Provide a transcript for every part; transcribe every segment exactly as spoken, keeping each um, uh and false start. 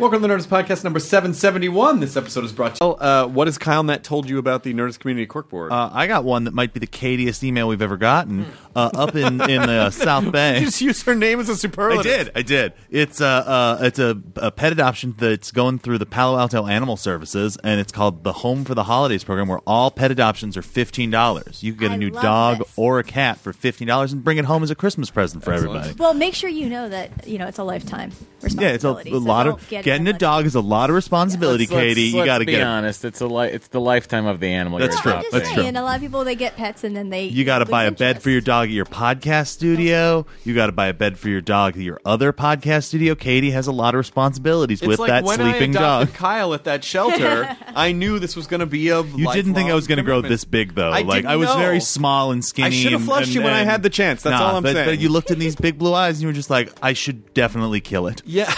Welcome to the Nerdist Podcast number seven seventy-one. This episode is brought to you. Uh, what has Kyle Net told you about the Nerdist Community Corkboard? Uh, I got one that might be the catiest email we've ever gotten. Uh, up in in the South Bay. You just used her name as a superlative. I did. I did. It's a uh, it's a, a pet adoption that's going through the Palo Alto Animal Services, and it's called the Home for the Holidays program, where all pet adoptions are fifteen dollars. You can get I a new love dog this. or a cat for fifteen dollars and bring it home as a Christmas present for Excellent. everybody. Well, make sure you know that you know it's a lifetime Yeah, it's a, a responsibility. so lot don't of get it getting a unless- dog is a lot of responsibility, Let's- let's- Katie. you let's got to be get it. honest. It's a li- it's the lifetime of the animal. That's you're true. I'm adopting. just That's saying, true. a lot of people they get pets and then they You got to lose buy a bed interest. for your dog at your podcast studio. You got to buy a bed for your dog at your other podcast studio. Katie has a lot of responsibilities It's with like that when sleeping I adopted dog. Kyle at that shelter, I knew this was going to be a You didn't think I was going to grow commitment. this big, though. I like didn't I was know. very small and skinny. I should have and- flushed and- you when I and- had the chance. That's Nah, all I'm but, saying. But you looked in these big blue eyes and you were just like, I should definitely kill it. Yeah.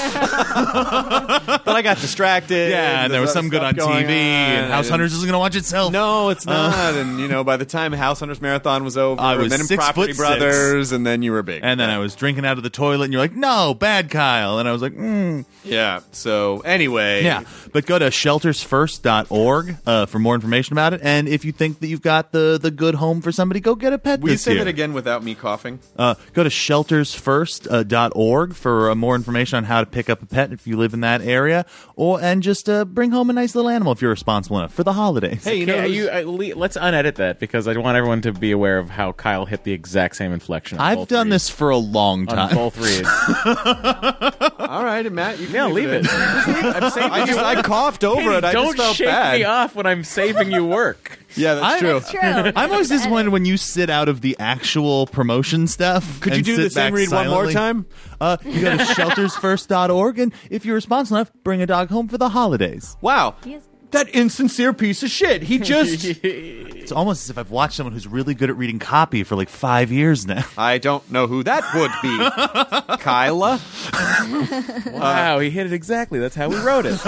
But I got distracted. Yeah, and there was There's some good other on stuff T V, going and on, House and- Hunters isn't going to watch itself. No, it's not. and, you know, by the time House Hunters Marathon was over, I was and then six Property foot Brothers, and then you were big. And then I was drinking out of the toilet, and you're like, no, bad Kyle. And I was like, mm. Yeah, so anyway. Yeah, but go to shelters first dot org uh, for more information about it. And if you think that you've got the, the good home for somebody, go get a pet Will you this say year. that again without me coughing? Uh, go to shelters first dot org for uh, more information on how to pick up a pet if you live in that area, or and just uh, bring home a nice little animal if you're responsible enough for the holidays. Hey, you know, Okay, who's- you, uh, le- let's unedit that because I want everyone to be aware of how Kyle hit the exact same inflection. On I've both done reads. this for a long on time. both reads. all right, Matt, you can No, leave it. I'm saving I just you. I coughed over Katie, it. I don't just felt shake bad. me off when I'm saving you work. Yeah, that's I- true. That's true. I'm always disappointed when you sit out of the actual promotion stuff. Could you and do sit the same back read one more silently. time? Uh, you go to shelters first dot org, and if you're responsible enough, bring a dog home for the holidays. Wow. He is- That insincere piece of shit. He just... It's almost as if I've watched someone who's really good at reading copy for like five years now. I don't know who that would be. Kyla? Wow, he hit it exactly. That's how we wrote it.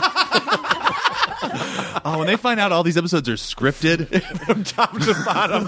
Oh, when they find out all these episodes are scripted, From top to bottom.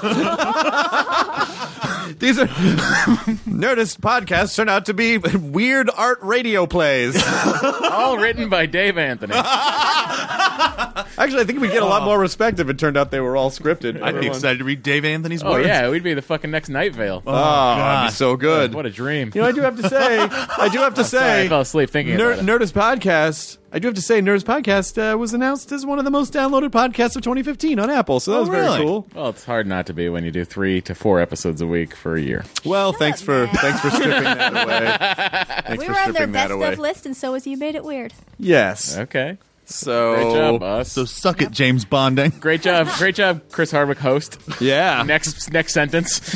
These are... Nerdist podcasts turn out to be weird art radio plays. All written by Dave Anthony. Actually, I think we'd get a lot more respect if it turned out they were all scripted. I'd be Everyone- excited to read Dave Anthony's Oh words. yeah, we'd be the fucking next Night Vale. Oh, that'd be so good. What a dream. You know, I do have to say, I do have to Sorry, say, I fell asleep thinking Ner- about it. Nerdist Podcast, I do have to say, Nerdist Podcast uh, was announced as one of the most downloaded podcasts of twenty fifteen on Apple, so that Oh, was very really? cool. Well, it's hard not to be when you do three to four episodes a week for a year. Well, thanks up, for Matt. thanks for stripping that away. Thanks we for were on their stripping that best away. of list, and so was You Made It Weird. Yes. Okay. So Great job, us. So suck it, James Bonding. Great job, great job, Chris Hardwick, host. yeah, Next, next sentence.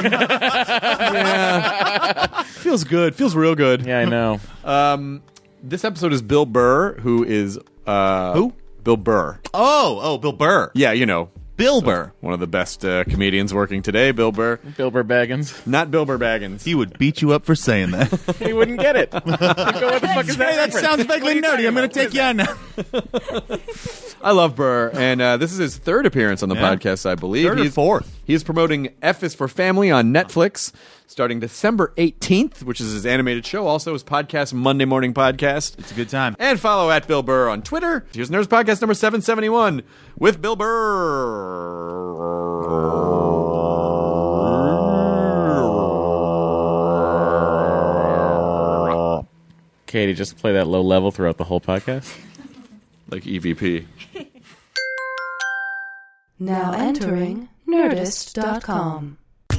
yeah. Feels good. Feels real good. Yeah, I know. Um, this episode is Bill Burr, who is uh, Who? Bill Burr. Oh, oh, Bill Burr. Yeah, you know, Bill Burr. one of the best uh, comedians working today. Bill Burr, Bill Burr Baggins. not Bill Burr Baggins. He would beat you up for saying that. He wouldn't get it. He'd go, what the fuck is that? Hey, that reference? sounds What are vaguely you talking nerdy. I'm going about? to take you on now. I love Burr, and uh, this is his third appearance on the Yeah. podcast, I believe. Third or He's- fourth. He is promoting F is for Family on Netflix starting December eighteenth, which is his animated show. Also, his podcast, Monday Morning Podcast. It's a good time. And follow at Bill Burr on Twitter. Here's Nerds Podcast number seven seventy-one with Bill Burr. Katie, just play that low level throughout the whole podcast. Like E V P. Now entering Nerdist dot com.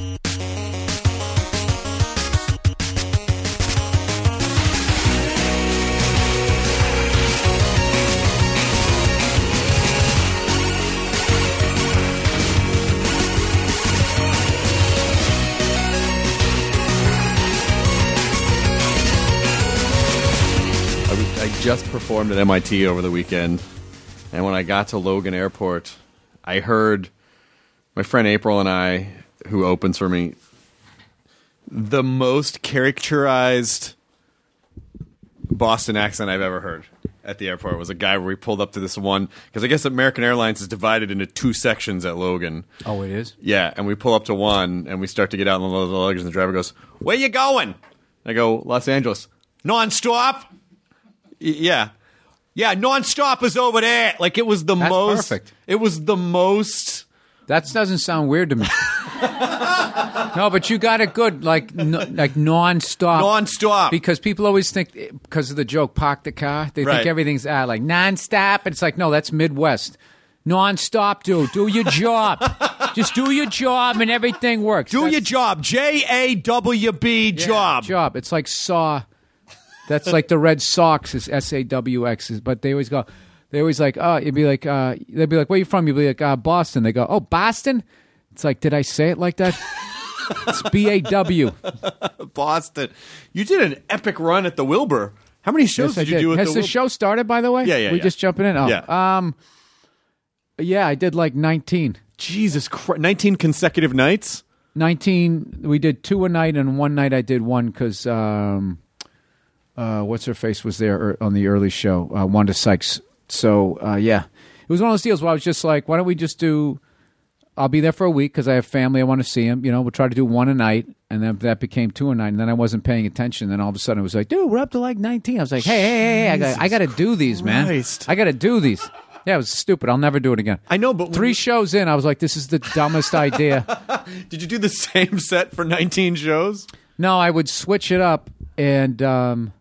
I, was, I just performed at M I T over the weekend, and when I got to Logan Airport, I heard my friend April and I, who opens for me, the most caricaturized Boston accent I've ever heard at the airport. Was a guy where we pulled up to this one, because I guess American Airlines is divided into two sections at Logan. Oh, it is? Yeah, and we pull up to one, and we start to get out in the luggage, and the driver goes, "Where you going?" I go, "Los Angeles." "Non-stop?" Yeah. Yeah, nonstop is over there. Like it was the That's most perfect. It was the most That doesn't sound weird to me. No, but you got it good, like no, like nonstop. nonstop. Because people always think, because of the joke, park the car, they Right. think everything's uh, like nonstop. And it's like, no, that's Midwest. Nonstop, dude. Do your job. Just do your job and everything works. Do That's- your job. J A W B Yeah, job. Job. It's like Saw. That's like the Red Sox is S A W X. But they always go, they always like, oh, you'd be like, uh, they'd be like, where you from? You'd be like, uh, Boston. They go, oh, Boston? It's like, did I say it like that? It's B A W. Boston. You did an epic run at the Wilbur. How many shows Yes, I did you do at Has the the Wilbur? show started, by the way? Yeah, yeah, We yeah. just jumping in? Oh, Yeah. Um, yeah, I did like nineteen. Jesus Christ. nineteen consecutive nights? nineteen, we did two a night, and one night I did one because, um, uh, what's her face was there er- on the early show, uh, Wanda Sykes. So, uh, yeah, it was one of those deals where I was just like, why don't we just do, I'll be there for a week because I have family, I want to see him. You know, we'll try to do one a night, and then that became two a night, and then I wasn't paying attention. Then all of a sudden it was like, dude, we're up to like nineteen. I was like, hey, hey, hey, hey I got I got to do these, man. Christ. I got to do these. Yeah, it was stupid. I'll never do it again. I know, but when Three you- shows in, I was like, this is the dumbest idea. Did you do the same set for nineteen shows? No, I would switch it up, and um,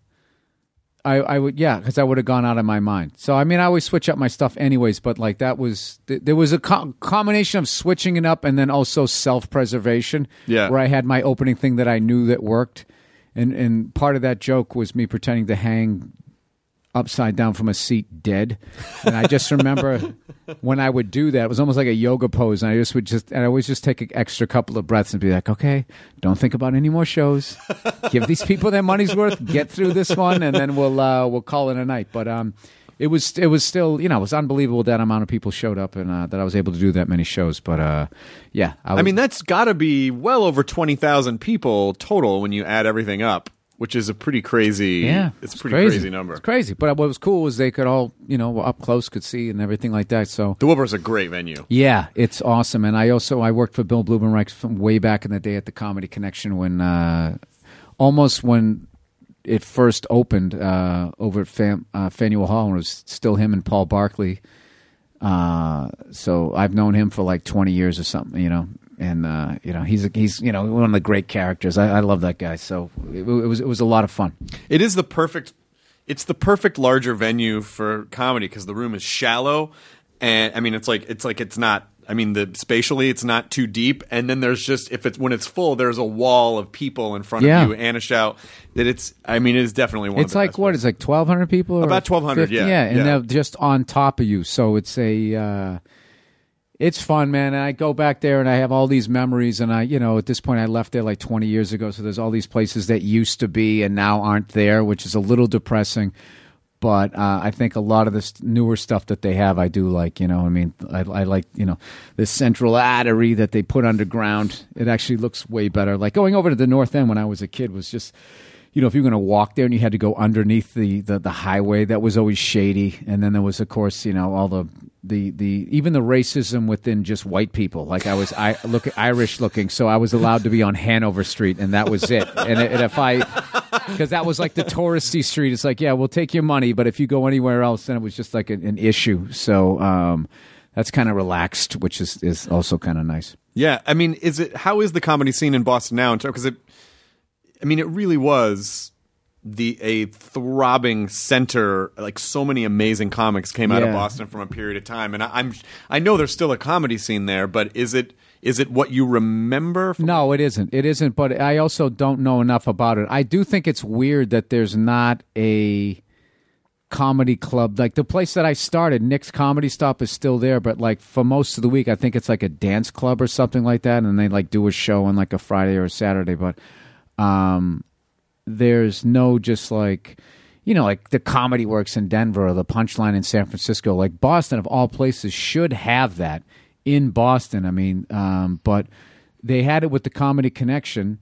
I, I would, yeah, because I would have gone out of my mind. So, I mean, I always switch up my stuff anyways, but like that was, th- there was a co- combination of switching it up and then also self-preservation. Yeah. Where I had my opening thing that I knew that worked, and and part of that joke was me pretending to hang upside down from a seat dead. And I just remember when I would do that, it was almost like a yoga pose. And I just would just, and I always just take an extra couple of breaths and be like, okay, don't think about any more shows. Give these people their money's worth. Get through this one, and then we'll uh, we'll call it a night. But um, it was it was still, you know, it was unbelievable that amount of people showed up, and uh, that I was able to do that many shows. But uh, yeah, I, was, I mean, that's got to be well over twenty thousand people total when you add everything up, which is a pretty crazy, yeah, it's a pretty crazy. crazy number. It's crazy. But what was cool was they could all, you know, up close could see and everything like that. So The Wilbur's a great venue. yeah, it's awesome. And I also I worked for Bill Blumenreich from way back in the day at the Comedy Connection when uh, almost when it first opened uh, over at Fan, uh, Faneuil Hall, and it was still him and Paul Barkley. Uh, so I've known him for like twenty years or something, you know. And uh, you know he's he's you know one of the great characters. I, I love that guy. So it, it was it was a lot of fun. It is the perfect. It's the perfect larger venue for comedy because the room is shallow, and I mean it's like it's like it's not. I mean the spatially it's not too deep, and then there's just if it's when it's full, there's a wall of people in front Yeah. of you and a shout that it's. I mean it is definitely one. It's of the like best what? places. It's like twelve hundred people. or About twelve hundred, fifty? yeah, yeah, and yeah. they're just on top of you. So it's a. Uh, It's fun, man, and I go back there and I have all these memories, and I, you know, at this point I left there like twenty years ago, so there's all these places that used to be and now aren't there, which is a little depressing, but uh, I think a lot of this newer stuff that they have, I do like, you know, I mean, I, I like, you know, this central artery that they put underground, it actually looks way better. Like going over to the North End when I was a kid was just... You know, if you're going to walk there and you had to go underneath the, the, the highway, that was always shady. And then there was, of course, you know, all the the, the even the racism within just white people. Like I was I look Irish looking, so I was allowed to be on Hanover Street, and that was it. And, and if I, because that was like the touristy street, it's like, yeah, we'll take your money, but if you go anywhere else, then it was just like an, an issue. So um, that's kind of relaxed, which is is also kind of nice. Yeah, I mean, is it? How is the comedy scene in Boston now? Because it, I mean, it really was the a throbbing center. Like so many amazing comics came out of Yeah. Boston from a period of time, and I, I'm I know there's still a comedy scene there, but is it is it what you remember? From- No, it isn't. It isn't. But I also don't know enough about it. I do think it's weird that there's not a comedy club. Like the place that I started, Nick's Comedy Stop, is still there. But like for most of the week, I think it's like a dance club or something like that, and they like do a show on like a Friday or a Saturday. But um, there's no just like. You know, like the Comedy Works in Denver or the Punchline in San Francisco. Like Boston, of all places, should have that in Boston. I mean, um, but they had it with the Comedy Connection,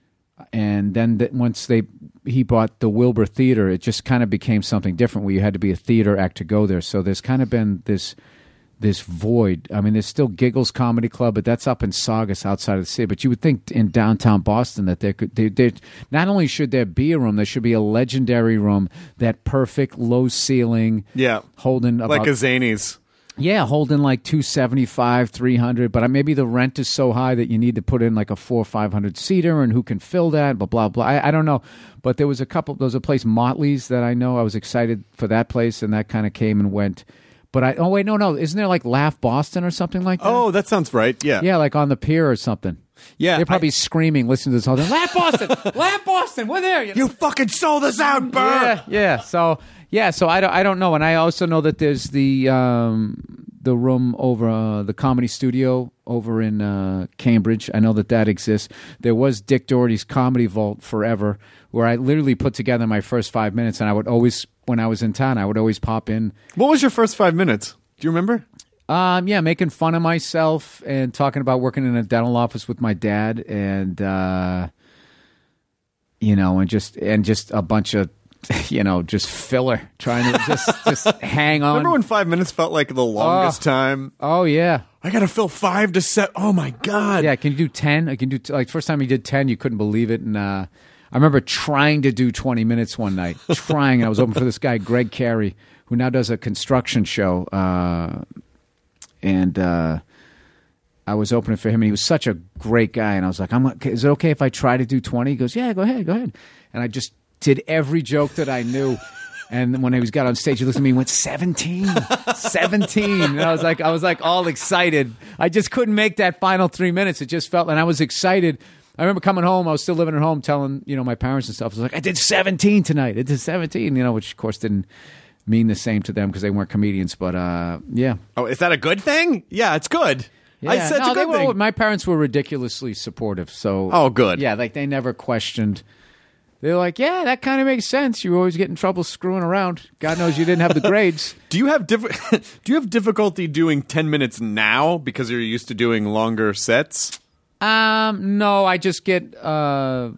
and then th- once they he bought the Wilbur Theater, it just kind of became something different where you had to be a theater act to go there. So there's kind of been this this void. I mean, there's still Giggles Comedy Club, but that's up in Saugus outside of the city. But you would think in downtown Boston that there could, they, they, not only should there be a room, there should be a legendary room, that perfect low ceiling, Yeah. holding about, Like a Zanies. yeah, holding like two seventy-five, three hundred. But maybe the rent is so high that you need to put in like a four or five hundred seater, and who can fill that? Blah blah blah. I, I don't know, but there was a couple. There was a place, Motley's, that I know. I was excited for that place, and that kind of came and went. But I oh wait no no isn't there like Laugh Boston or something like that? Oh, that sounds right. Yeah. yeah, like on the pier or something. Yeah, They're probably I- screaming, listening to this whole thing. Laugh Boston, Laugh Boston, we're there. You know? You fucking sold us out, Burr. Yeah, yeah. So yeah, so I don't, I don't know, and I also know that there's the um, the room over uh, the Comedy Studio over in uh, Cambridge. I know that that exists. There was Dick Doherty's Comedy Vault forever, where I literally put together my first five minutes, and I would always, when I was in town, I would always pop in. What was your first five minutes? Do you remember? Um, yeah, making fun of myself and talking about working in a dental office with my dad, and uh, you know, and just and just a bunch of, you know, just filler, trying to just just hang on. Remember when five minutes felt like the longest time? Oh yeah, I got to fill five to set. Oh my god. yeah. Can you do ten? I can do t- like first time you did ten, you couldn't believe it, and uh, I remember trying to do twenty minutes one night, trying. I was open for this guy Greg Carey, who now does a construction show. Uh, And uh, I was opening for him, and he was such a great guy. And I was like, "I'm. Is it okay if I try to do twenty?" He goes, "Yeah, go ahead, go ahead." And I just did every joke that I knew. And then when he was got on stage, he looked at me and went, seventeen, seventeen. And I was like, I was like all excited. I just couldn't make that final three minutes. It just felt, and I was excited. I remember coming home. I was still living at home, telling you know my parents and stuff. I was like, I did seventeen tonight. I did seventeen. You know, which of course didn't mean the same to them because they weren't comedians. But uh, yeah. Oh, is that a good thing? Yeah, it's good. Yeah. I said no, it's a they good were, thing. my parents were ridiculously supportive. So Oh, good. Yeah, like they never questioned. They're like, yeah, that kind of makes sense. You always get in trouble screwing around. God knows you didn't have the grades. Do you have diff- Do you have difficulty doing ten minutes now because you're used to doing longer sets? Um, no, I just get uh,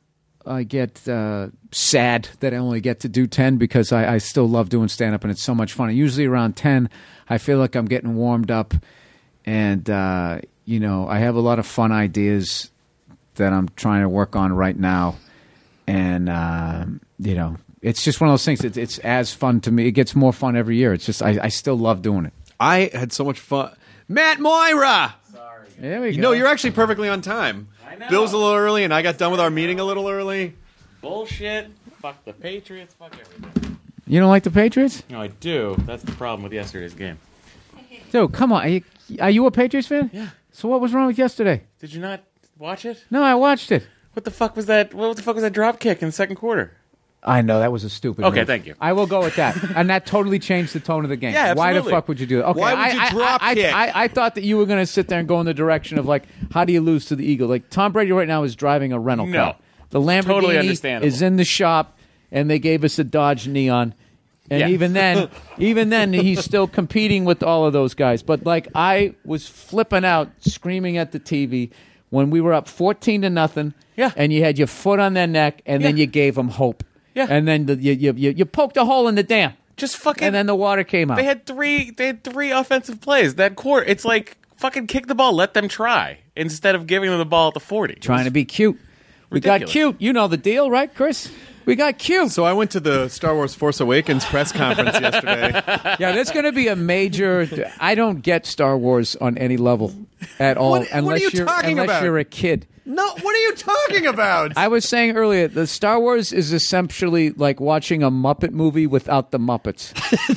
I get uh, sad that I only get to do ten because I, I still love doing stand up and it's so much fun. And usually around ten, I feel like I'm getting warmed up, and uh, you know, I have a lot of fun ideas that I'm trying to work on right now. And, uh, you know, it's just one of those things. It's, it's as fun to me. It gets more fun every year. It's just, I, I still love doing it. I had so much fun. Matt Moira! There we You go. know, you're actually perfectly on time. I know. Bill's a little early, and I got done with our meeting a little early. Bullshit. Fuck the Patriots. Fuck everything. You don't like the Patriots? No, I do. That's the problem with yesterday's game. Dude, come on. Are you, are you a Patriots fan? Yeah. So what was wrong with yesterday? Did you not watch it? No, I watched it. What the fuck was that? What the fuck was that drop kick in the second quarter? I know, that was a stupid Okay, move. thank you. I will go with that. And that totally changed the tone of the game. Yeah, Why the absolutely. fuck would you do that? Okay, Why would I, you I- drop I, kick? I, I, I thought that you were going to sit there and go in the direction of, like, how do you lose to the Eagles? Like, Tom Brady right now is driving a rental No. car. The Lamborghini Totally understandable. is in the shop, and they gave us a Dodge Neon. And Yeah. even then, even then, he's still competing with all of those guys. But, like, I was flipping out, screaming at the T V when we were up fourteen to nothing. Yeah. And you had your foot on their neck, and then Yeah. you gave them hope. Yeah. And then the, you, you, you, you poked a hole in the dam. Just fucking. And then the water came out. They had three. They had three offensive plays that quarter. It's like fucking kick the ball, let them try instead of giving them the ball at the forty. Trying to be cute. We got ridiculous. cute. You know the deal, right, Chris? We got cute. So I went to the Star Wars Force Awakens press conference yesterday. Yeah, there's going to be a major. I don't get Star Wars on any level at all, What- what are unless you are talking unless about? you're a kid. No, what are you talking about? I was saying earlier, the Star Wars is essentially like watching a Muppet movie without the Muppets.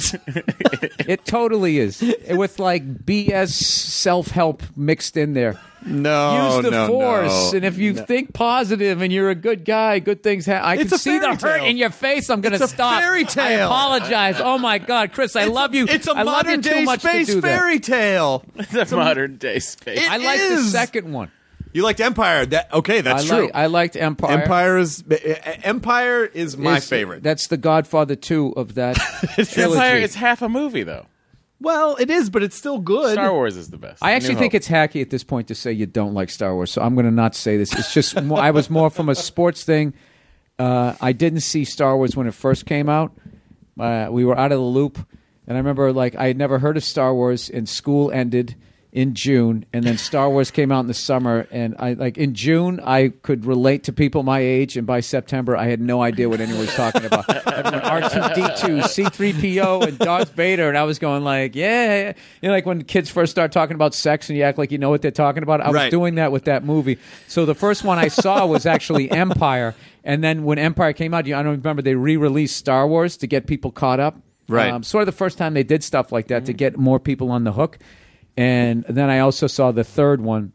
It totally is, with like B S self-help mixed in there. no, Use the no, force, no. and if you think positive and you're a good guy, good things happen. I It's can a see the fairy hurt tale. in your face. I'm going to It's a stop. fairy I tale. apologize. Oh my God, Chris, I love you. It's a I love you modern too day much to space do that. fairy tale. the modern day space. It I like the is. second one. You liked Empire. That okay? That's I true. Like, I liked Empire. Empire is Empire is my Is- favorite. That's the Godfather two of that trilogy. Empire is half a movie though. Well, it is, but it's still good. Star Wars is the best. I actually New think Hope. it's hacky at this point to say you don't like Star Wars, so I'm going to not say this. It's just more, I was more from a sports thing. Uh, I didn't see Star Wars when it first came out. Uh, we were out of the loop, And I remember, like, I had never heard of Star Wars, and school ended in June, and then Star Wars came out in the summer, and I like in June I could relate to people my age, and by September I had no idea what anyone was talking about. Everyone R two D two, C three P O, and Darth Vader, and I was going like, yeah, you know, like when kids first start talking about sex and you act like you know what they're talking about. I was Right. doing that with that movie. So the first one I saw was actually Empire, and then when Empire came out, you I don't remember they re-released Star Wars to get people caught up. Right. Um, sort of the first time they did stuff like that to get more people on the hook. And then I also saw the third one,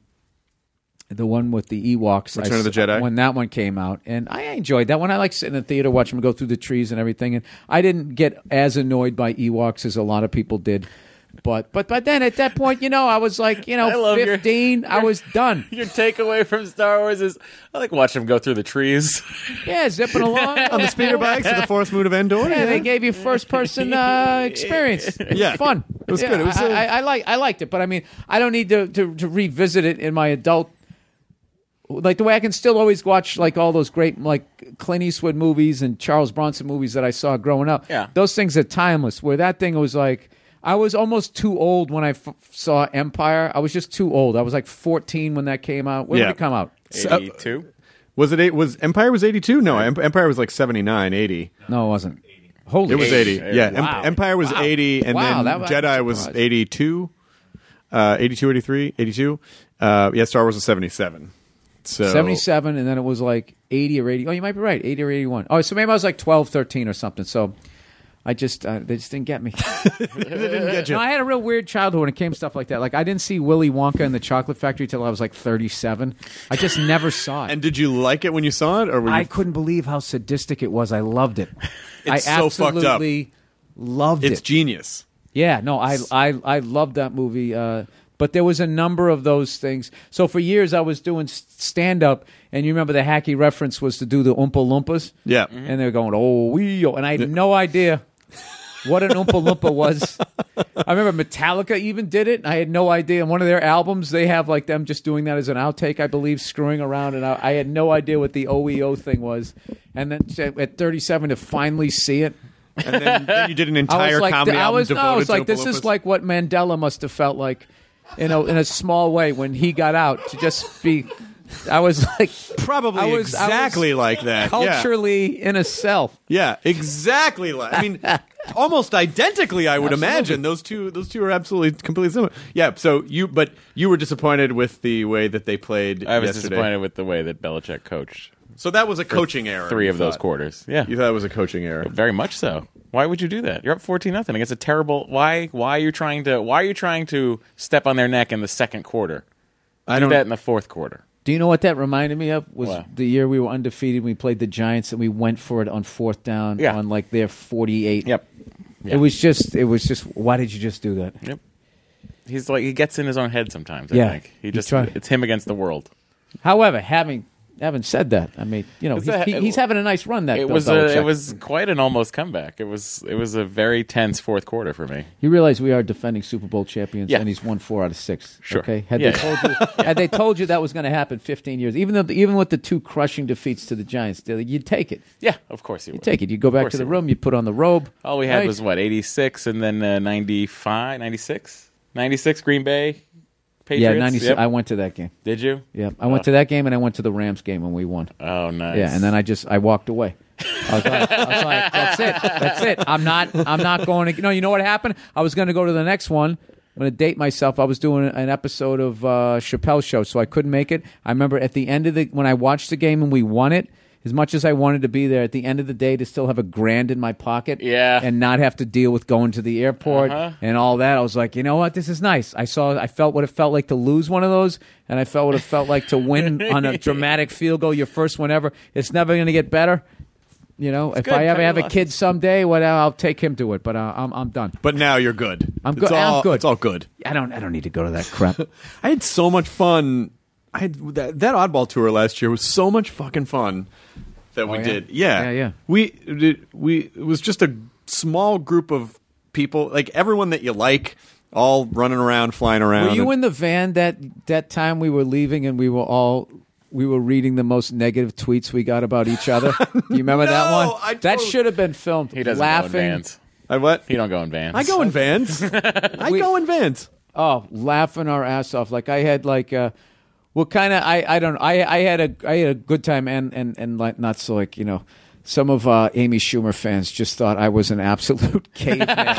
the one with the Ewoks. Return I of the saw- Jedi? When that one came out. And I enjoyed that one. I like sitting in the theater, watching them go through the trees and everything. And I didn't get as annoyed by Ewoks as a lot of people did. But but but then at that point, you know, I was like, you I know, love your- fifteen. I was done. Your takeaway from Star Wars is I like watching them go through the trees. Yeah, zipping along. On the speeder bikes to the Forest Moon of Endor. Yeah, they gave you first person uh, experience. It was Yeah. fun. It was Yeah, good. It was, I, uh, I, I like I liked it, but I mean, I don't need to, to to revisit it in my adult. Like the way I can still always watch like all those great like Clint Eastwood movies and Charles Bronson movies that I saw growing up. Yeah. Those things are timeless. Where that thing was like, I was almost too old when I f- saw Empire. I was just too old. I was like fourteen when that came out. When Yeah. did it come out? eighty-two Was it eight? Was Empire was eighty-two? No, Em- Empire was like seventy-nine, eighty. No, it wasn't. Holy It was shit. eighty. Yeah, Em- Wow. Empire was Wow. eighty, and Wow, then that was- Jedi I'm was surprised. eighty-two. Uh, eighty-two, eighty-three, eighty-two. Uh, yeah, Star Wars was seventy-seven. So seventy-seven, and then it was like eighty or eighty. Oh, you might be right, eighty or eighty-one. Oh, so maybe I was like twelve, thirteen or something. So I just, uh, they just didn't get me. They didn't get you. No, I had a real weird childhood when it came to stuff like that. Like, I didn't see Willy Wonka and the Chocolate Factory till I was like thirty-seven. I just never saw it. And did you like it when you saw it, or were you? I couldn't believe how sadistic it was. I loved it. It's I so fucked up. absolutely loved It's it. genius. Yeah, no, I I I loved that movie. Uh, but there was a number of those things. So for years I was doing stand up, and you remember the hacky reference was to do the Oompa Loompas. Yeah. And they're going, oh, we, and I had no idea what an Oompa Loompa was. I remember Metallica even did it. I had no idea. In one of their albums, they have like them just doing that as an outtake, I believe, screwing around. And I, I had no idea what the O E O thing was. And then at thirty-seven to finally see it. And then, then you did an I entire was like, comedy I album was, no, devoted I was to like, Oompa this is Loompas. like what Mandela must have felt like, you know, in a small way when he got out to just be. I was like, Probably I was- I was exactly like that. Yeah. culturally in a cell. Yeah, exactly. Like I mean, almost identically. I would Absolutely. imagine those two. Those two are absolutely completely similar. Yeah. So you, but you were disappointed with the way that they played. I was yesterday. disappointed with the way that Belichick coached So that was a coaching error. three you of those thought. quarters. Yeah, You thought it was a coaching error. very much so. Why would you do that? You're up fourteen nothing against a terrible. Why? Why are you trying to? Why are you trying to step on their neck in the second quarter? I Do don't. that in the fourth quarter. Do you know what that reminded me of? Was What? the year we were undefeated. We played the Giants and we went for it on fourth down Yeah. on like their forty-eight. Yep. It was just. It was just. Why did you just do that? Yep. He's like he gets in his own head sometimes. I Yeah. think he He's just trying- it's him against the world. However, having having said that, I mean, you know, It's he's, a- he, he's having a nice run. That It Bill was a, Belichick. it was quite an almost comeback. It was it was a very tense fourth quarter for me. You realize we are defending Super Bowl champions, Yeah. and he's won four out of six. Sure. Okay. Had Yeah. they told you, had they told you that was going to happen fifteen years, even though even with the two crushing defeats to the Giants, they're like, you'd take it. Yeah, of course he You would. take it. You go back course to the he room. You put on the robe. All we had right? was what eighty-six and then uh, ninety-five, ninety-six, ninety-six Green Bay Patriots. Yeah, ninety-six. Yep. I went to that game. Did you? Yeah, I went Oh. to that game, and I went to the Rams game, and we won. Oh, nice. Yeah, and then I just I walked away. I was like, I was like, that's it, that's it. I'm not, I'm not going to. No, you know what happened? I was going to go to the next one. I'm going to date myself. I was doing an episode of uh, Chappelle's show, so I couldn't make it. I remember at the end of the when I watched the game and we won it. As much as I wanted to be there, at the end of the day, to still have a grand in my pocket, Yeah. and not have to deal with going to the airport Uh-huh. and all that, I was like, you know what, this is nice. I saw, I felt what it felt like to lose one of those, and I felt what it felt like to win on a dramatic field goal, your first one ever. It's never going to get better. You know, if good. I ever Cut have a your kid someday, well, I'll take him to it. But uh, I'm I'm done. But now you're good. I'm It's good. I'm all- good. It's all good. I don't I don't need to go to that crap. I had so much fun. I had that, that oddball tour last year was so much fucking fun that we yeah? did. Yeah, Yeah, yeah. We did. We it was just a small group of people, like everyone that you like, all running around, flying around. Were you and- in the van that that time we were leaving and we were all we were reading the most negative tweets we got about each other? Do you remember that No, one? I that totally- should have been filmed. He doesn't laughing. know in vans. I what? You don't go in Vans. I go in Vans. I We- go in Vans. Oh, laughing our ass off. Like I had like uh well kind of I I don't know. I I had a I had a good time and and and like not so like, you know, some of uh, Amy Schumer fans just thought I was an absolute caveman.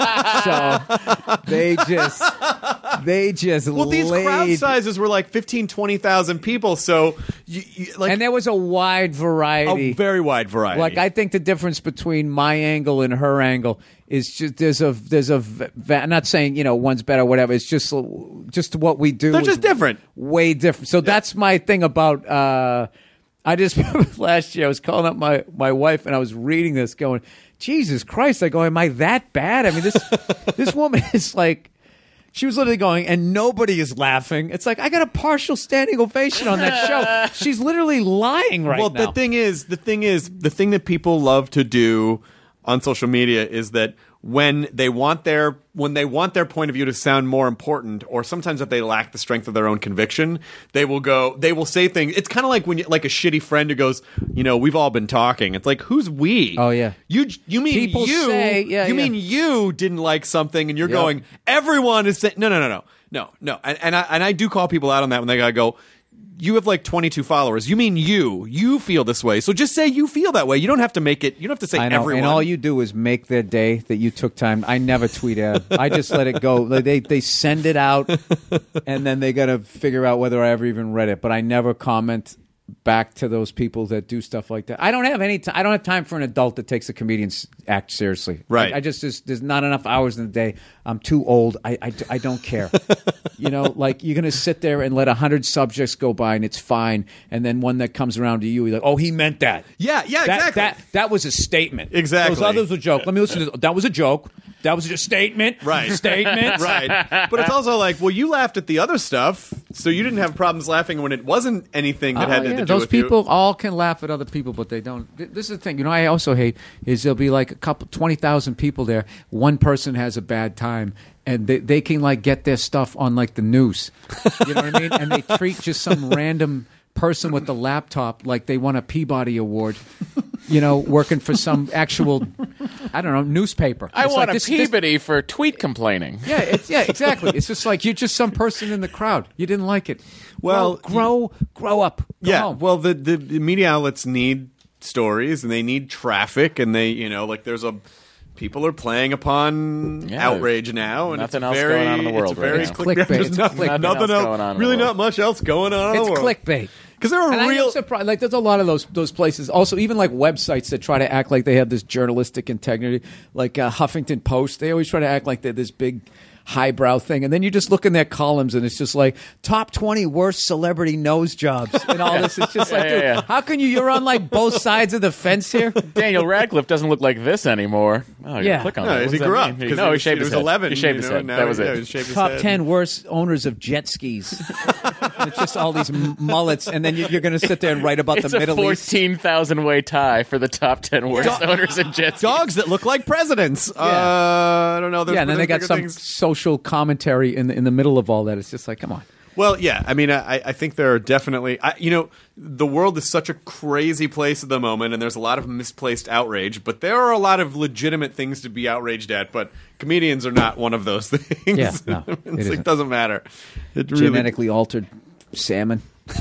So they just they just Well, these laid, crowd sizes were like fifteen, twenty thousand people, so you, you, like and there was a wide variety. a very wide variety. Like I think the difference between my angle and her angle is just there's a there's a v- I'm not saying, you know, one's better or whatever. It's just just what we do. They're is just different. way different. So that's my thing about. Uh, I just remember last year I was calling up my my wife and I was reading this, going, Jesus Christ! I go, am I that bad? I mean, this this woman is like. She was literally going, and nobody is laughing. It's like, I got a partial standing ovation on that show. She's literally lying right well, now. the thing is, the thing is, the thing that people love to do on social media is that when they want their when they want their point of view to sound more important, or sometimes if they lack the strength of their own conviction, they will go, they will say things. It's kind of like when you, like a shitty friend who goes, you know, we've all been talking. It's like, who's we? Oh, yeah. you you mean People you? say- yeah, you yeah. mean you didn't like something, and you're Yep. going, everyone is saying, no, no, no, no, no, no. And, and I and I do call people out on that when they gotta go. You have like twenty-two followers. You mean you? You feel this way. So just say you feel that way. You don't have to make it. You don't have to say I know, everyone. and all you do is make their day that you took time. I never tweet at. I just let it go. Like, They they send it out, and then they got to figure out whether I ever even read it. But I never comment back to those people that do stuff like that. I don't have any. T- I don't have time for an adult that takes a comedian's act seriously. Right. I, I just there's, there's not enough hours in the day. I'm too old. I I, I don't care. You know, like you're gonna sit there and let a hundred subjects go by, and it's fine. And then one that comes around to you, you're like, oh, he meant that. Yeah, yeah, That, exactly. that that was a statement. Exactly. Those others were a joke. Let me listen to this. That was a joke. That was a statement. Right. Statement. Right. But it's also like, well, you laughed at the other stuff, so you didn't have problems laughing when it wasn't anything that Oh, had yeah, to do those with people you. all can laugh at other people, but they don't. Th- This is the thing. You know, I also hate is there'll be like a couple, twenty thousand people there. One person has a bad time, and they, they can like get their stuff on like the news. You know what I mean? And they treat just some random person with the laptop like they won a Peabody Award. You know, working for some actual, I don't know, newspaper. I It's want like a this- this- Peabody for tweet complaining. Yeah, it's, yeah, exactly. It's just like you're just some person in the crowd. You didn't like it. Well, grow, grow, grow up. Go Yeah. home. Well, the, the the media outlets need stories, and they need traffic, and they, you know, like there's a people are playing upon Yeah, outrage now, and nothing it's else very, going on in the world It's right very now. click- Clickbait. There's It's nothing, clickbait. nothing Nothing else else, going on in the really world. not much else going on in It's the world. clickbait. Because there are And real. I'm surprised. Like, there's a lot of those those places. Also, even like websites that try to act like they have this journalistic integrity, like uh, Huffington Post. They always try to act like they're this big highbrow thing, and then you just look in their columns, and it's just like top twenty worst celebrity nose jobs and all this. It's just like, Yeah, dude, yeah, yeah. how can you? You're on like both sides of the fence here. Daniel Radcliffe doesn't look like this anymore. Oh, you Yeah. click on No, that. he What does grew that up. mean? because No, he was, shaved was his head. eleven. He shaved you his know, head. now That was he- yeah, it. he shaved his Top head. ten worst owners of jet skis. It's just all these m- mullets, and then you- you're going to sit there and write about It's the a Middle East. fourteen thousand way tie for the top ten worst owners in jet skis. Dogs that look like presidents. Uh, I don't know. There's, Yeah, and then they there's got bigger some things. social commentary in the, in the middle of all that. It's just like, come on. Well, yeah. I mean, I, I think there are definitely. I, you know, the world is such a crazy place at the moment, and there's a lot of misplaced outrage. But there are a lot of legitimate things to be outraged at. But comedians are not one of those things. Yeah, no, It's it like, isn't. doesn't matter. It really. Genetically altered salmon.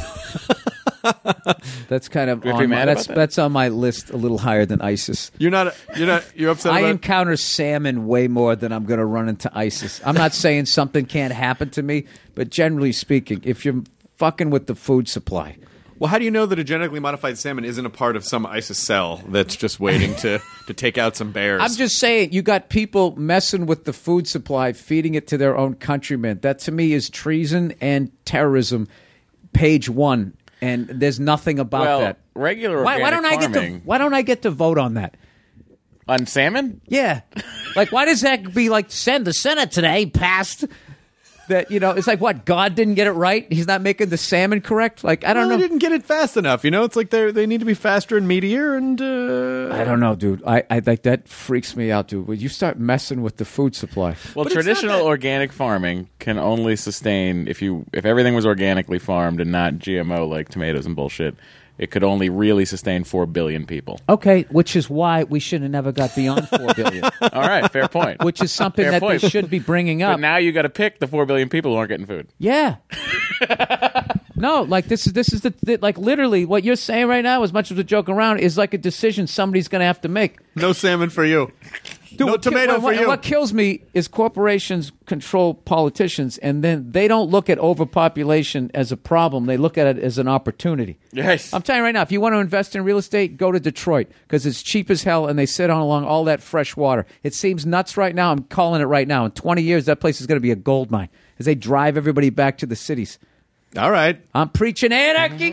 That's kind of you have to be on my, mad that's about that? that's on my list a little higher than ISIS. You're not. You're not. You're upset I about. encounter salmon way more than I'm going to run into ISIS. I'm not saying something can't happen to me, but generally speaking, if you're fucking with the food supply, Well, how do you know that a genetically modified salmon isn't a part of some ISIS cell that's just waiting to, to take out some bears? I'm just saying, you got people messing with the food supply, feeding it to their own countrymen. That to me is treason and terrorism, page one. And there's nothing about well, that. regular Why, organic why don't I get to? farming Why don't I get to vote on that? on salmon? Yeah, like why does that be like? Send the Senate today passed that. You know, it's like what God didn't get it right. He's not making the salmon correct. Like I don't well, know. they didn't get it fast enough. You know, it's like they they need to be faster and meatier. And uh, I don't know, dude. I, I like that freaks me out, dude. When you start messing with the food supply, Well, But it's not traditional that- organic farming can only sustain if you if everything was organically farmed and not G M O like tomatoes and bullshit. it could only really sustain four billion people. Okay, which is why we should have never got beyond four billion. All right, fair point. Which is something Fair that point. they should be bringing up. But now you got to pick the four billion people who aren't getting food. Yeah. No, like this is this is the, the like literally what you're saying right now, as much as a joke around, is like a decision somebody's going to have to make. No salmon for you. Dude, no what ki- tomato what, for you. What kills me is corporations control politicians, and then they don't look at overpopulation as a problem. They look at it as an opportunity. Yes. I'm telling you right now, if you want to invest in real estate, go to Detroit because it's cheap as hell, and they sit on along all that fresh water. It seems nuts right now. I'm calling it right now. In twenty years, that place is going to be a gold mine as they drive everybody back to the cities. All right. I'm preaching anarchy.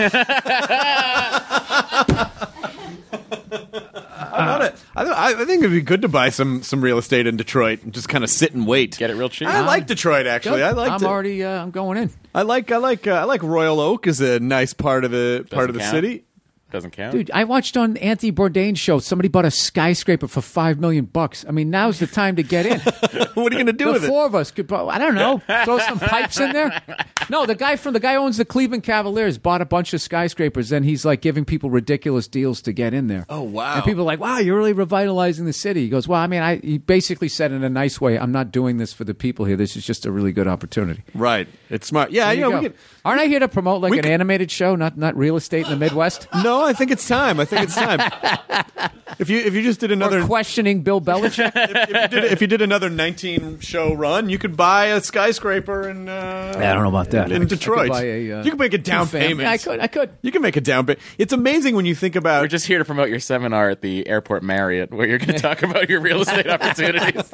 I, it. I, I think it'd be good to buy some some real estate in Detroit and just kind of sit and wait. Get it real cheap. I like Detroit actually. I like. I'm already. Uh, I'm going in. I like. I like. Uh, I like Royal Oak is a nice part of the part of the count. city. Doesn't count. Dude, I watched on Anthony Bourdain's show. Somebody bought a skyscraper for five million bucks. I mean, now's the time to get in. What are you going to do The with four of us could. buy- I don't know. Throw some pipes in there. No, the guy from the guy who owns the Cleveland Cavaliers bought a bunch of skyscrapers. Then he's like giving people ridiculous deals to get in there. Oh, wow. And people are like, "Wow, you're really revitalizing the city." He goes, "Well, I mean, I." He basically said in a nice way, "I'm not doing this for the people here. This is just a really good opportunity." it? Right. It's smart. Yeah. There You you know, go. we could, Aren't I here to promote like we an could- animated show, not not real estate in the Midwest? no, I think it's time. I think it's time. if you if you just did another Or questioning Bill Belichick? if you did if you did another nineteen show run, you could buy a skyscraper in uh, I don't know about that. in I could Detroit. buy a, uh, you can make a down two-family. payment. Yeah, I could. I could. You can make a down payment. It's amazing when you think about. We're just here to promote your seminar at the Airport Marriott, where you're going to talk about your real estate opportunities.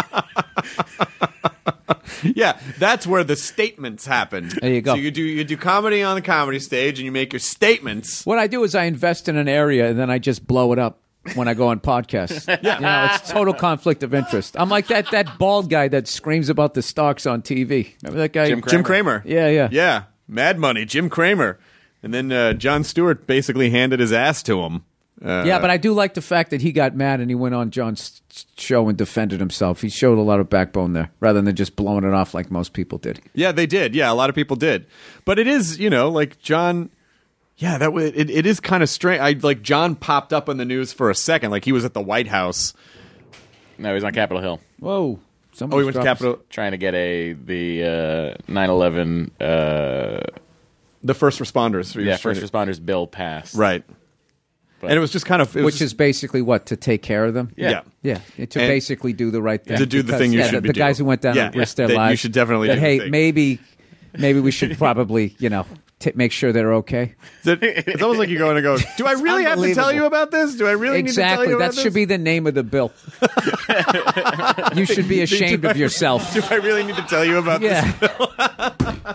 Yeah, that's where the statements happen. There you go. So you do you do comedy on the comedy stage, and you make your statements. What I do is I invest in an area and then I just blow it up when I go on podcasts. Yeah. You know, it's total conflict of interest. I'm like that that bald guy that screams about the stocks on T V. Remember that guy? Jim Cramer. Jim Cramer. Yeah, yeah. Yeah, Mad Money, Jim Cramer. And then uh, Jon Stewart basically handed his ass to him. Uh, Yeah, but I do like the fact that he got mad and he went on John's show and defended himself. He showed a lot of backbone there rather than just blowing it off like most people did. Yeah, they did. Yeah, a lot of people did. But it is, you know, like John. Yeah, that was, it. It is kind of strange. I like John popped up in the news for a second, like he was at the White House. No, he's on Capitol Hill Whoa. Oh, he went to Capitol. trying to get a the uh, nine eleven uh, The first responders. He was yeah trying first to- responders bill passed. Right. But- And it was just kind of, it was Which just- is basically what? To take care of them? yeah. Yeah, to And- basically do the right thing. To do the Because, thing you yeah, should the, be the guys doing. who went down Yeah, and risked yeah, their that you lives. should definitely that, do the hey, thing. maybe, maybe we should probably, you know, t- make sure they're okay. It's it's almost like you're going to go. Do I really have to tell unbelievable. you about this? Do I really Exactly. need to tell you That about should this? be the name of the bill. You should be ashamed of yourself. Do I really need to tell you about this? Yeah.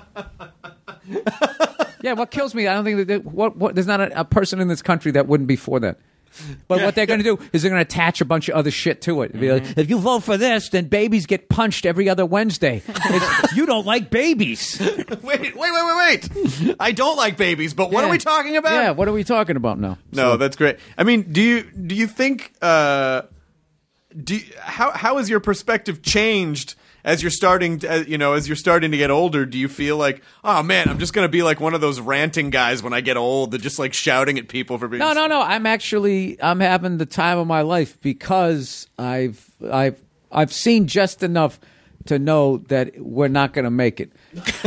Yeah, what kills me, I don't think that, that what, what there's not a, a person in this country that wouldn't be for that. But what they're going to do is they're going to attach a bunch of other shit to it. Be like, if you vote for this, then babies get punched every other Wednesday. It's, you don't like babies. Wait, wait, wait, wait, wait. I don't like babies, but what Yeah. are we talking about? Yeah, what are we talking about now? No, that's great. I mean, do you do you think uh, do you, how how has your perspective changed as you're starting to, uh, you know as you're starting to get older? Do you feel like, oh man, I'm just going to be like one of those ranting guys when I get old, that just like shouting at people for being No, no, no. I'm actually I'm having the time of my life because I've I've I've seen just enough to know that we're not going to make it.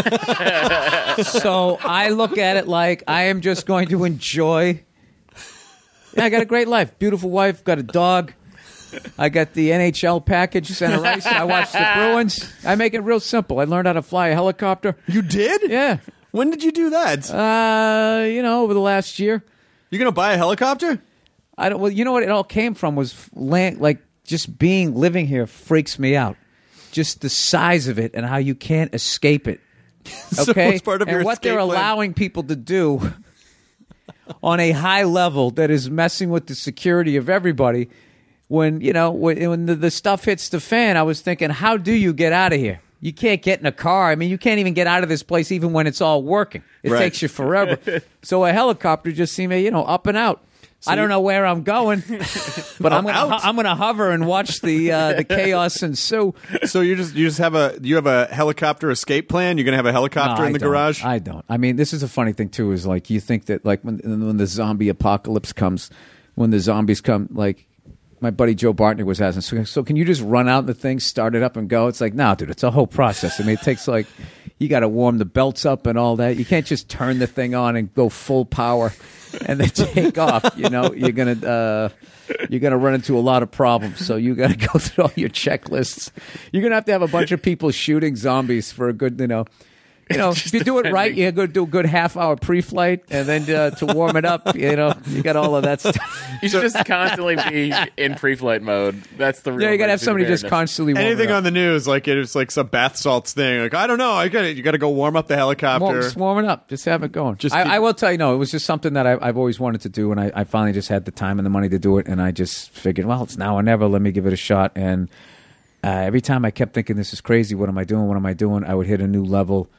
So I look at it like I am just going to enjoy. Yeah, I got a great life, beautiful wife, got a dog. I got the N H L package, center ice. I watch the Bruins. I make it real simple. I learned how to fly a helicopter. You did? Yeah. When did you do that? Uh, you know, over the last year. You're going to buy a helicopter? I don't. Well, you know what it all came from was land, like just being living here freaks me out. Just the size of it and how you can't escape it. So Okay, it's part of and your what they're escape plan? allowing people to do on a high level that is messing with the security of everybody. When you know when, when the, the stuff hits the fan, I was thinking, how do you get out of here? You can't get in a car. I mean, you can't even get out of this place even when it's all working. It Right. takes you forever. So a helicopter just seemed, you know, up and out. I don't know where I'm going, but I'm gonna out. I'm gonna hover and watch the uh, the chaos ensue. So you just you just have a you have a helicopter escape plan? You're gonna have a helicopter No, in I the don't. garage? I don't. I mean, this is a funny thing too. Is like you think that like when when the zombie apocalypse comes, when the zombies come, like my buddy Joe Bartnick was asking, so, so can you just run out the thing, start it up, and go? It's like, no, dude, it's a whole process. I mean, it takes like you got to warm the belts up and all that. You can't just turn the thing on and go full power and then take off. You know, you're gonna uh, you're gonna run into a lot of problems. So you got to go through all your checklists. You're gonna have to have a bunch of people shooting zombies for a good, you know. You know, if you do it right, you go do a good half hour pre-flight, and then uh, to warm it up, you know, you got all of that stuff. You should just constantly be in pre-flight mode. That's the real. Yeah, you got to have emergency somebody just preparedness. constantly warming Anything up. on the news, like it's like some bath salts thing. Like I don't know, I got you got to go warm up the helicopter. Warm, just warm it up. Just have it going. Just I, keep- I will tell you, no, it was just something that I, I've always wanted to do, and I, I finally just had the time and the money to do it, and I just figured, well, it's now or never. Let me give it a shot. And uh, every time I kept thinking, this is crazy. What am I doing? What am I doing? I would hit a new level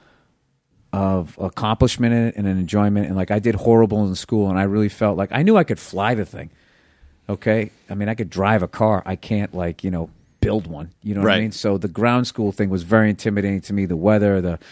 of accomplishment in it and an enjoyment. And like I did horrible in school, and I really felt like I knew I could fly the thing. Okay, I mean I could drive a car. I can't like you know build one. You know what I Right. mean? So the ground school thing was very intimidating to me. The weather, the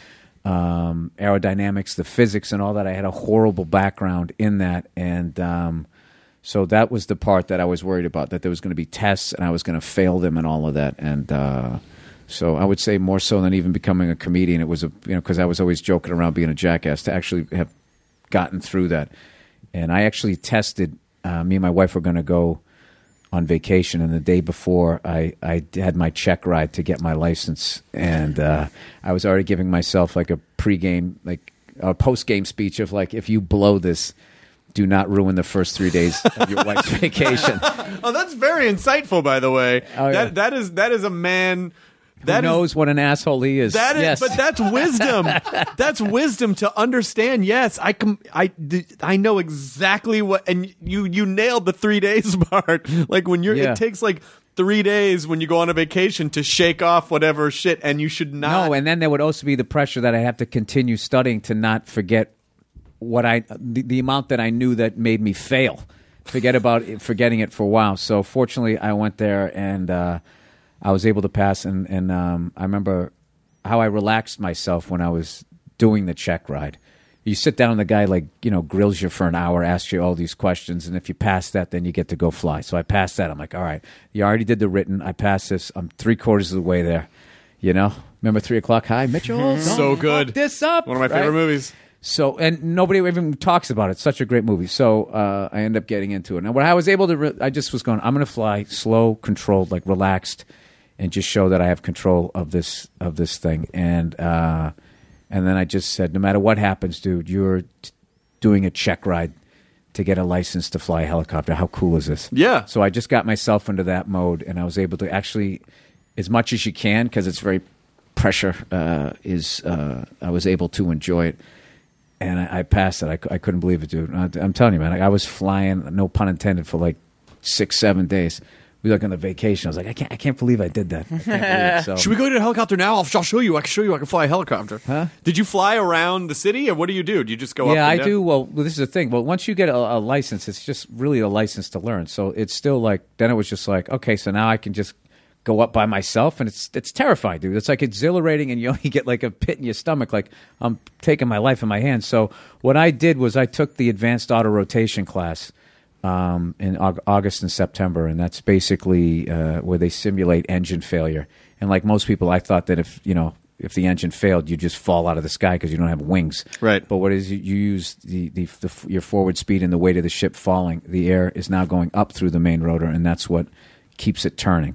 um, aerodynamics, the physics, and all that. I had a horrible background in that, and um, so that was the part that I was worried about. That there was going to be tests, and I was going to fail them, and all of that. And uh, so I would say more so than even becoming a comedian, it was a you know because I was always joking around being a jackass to actually have gotten through that. And I actually tested. Uh, me and my wife were going to go on vacation, and the day before, I, I had my check ride to get my license, and uh, I was already giving myself like a pregame, like a postgame speech of like, if you blow this, do not ruin the first three days of your wife's vacation. Oh, that's very insightful, by the way. Oh, yeah. That that is that is a man Who that is knows what an asshole he is? That is, yes. but that's wisdom. That's wisdom to understand. Yes, I com- I, d- I know exactly what, and you you nailed the three days part. Like when you're, Yeah. it takes like three days when you go on a vacation to shake off whatever shit, and you should not. No, and then there would also be the pressure that I have to continue studying to not forget what I the, the amount that I knew that made me fail. Forget about it, forgetting it for a while. So fortunately, I went there and uh, I was able to pass. And, and um, I remember how I relaxed myself when I was doing the check ride. You sit down and the guy like you know grills you for an hour, asks you all these questions, and if you pass that, then you get to go fly. So I passed that. I'm like, all right, you already did the written. I passed this. I'm three quarters of the way there. You know, remember Three O'clock High, Mitchell? So Don't good. fuck this up. One of my favorite right? movies. So, and nobody even talks about it. It's such a great movie. So uh, I end up getting into it. And what I was able to, re- I just was going, I'm going to fly slow, controlled, like relaxed, and just show that I have control of this of this thing. And uh, and then I just said, no matter what happens, dude, you're t- doing a check ride to get a license to fly a helicopter. How cool is this? Yeah. So I just got myself into that mode, and I was able to actually, as much as you can, because it's very pressure, uh, is uh, I was able to enjoy it. And I, I passed it. I, cou- I couldn't believe it, dude. I, I'm telling you, man. Like, I was flying, no pun intended, for like six, seven days. We were like on the vacation. I was like, I can't, I can't believe I did that. I can't believe it. So, Should we go to a helicopter now? I'll, I'll show you. I can show you. I can fly a helicopter. Huh? Did you fly around the city, or what do you do? Do you just go up? yeah, and I down? do. Well, this is the thing. Well, once you get a, a license, it's just really a license to learn. So it's still like. Then it was just like, okay, so now I can just go up by myself, and it's it's terrifying, dude. It's like exhilarating, and you only get like a pit in your stomach, like I'm taking my life in my hands. So what I did was I took the advanced auto rotation class um, in Aug- August and September, and that's basically uh, where they simulate engine failure. And like most people, I thought that if you know if the engine failed, you just fall out of the sky because you don't have wings. Right. But what is you, you use the, the, the your forward speed and the weight of the ship falling. The air is now going up through the main rotor, and that's what keeps it turning.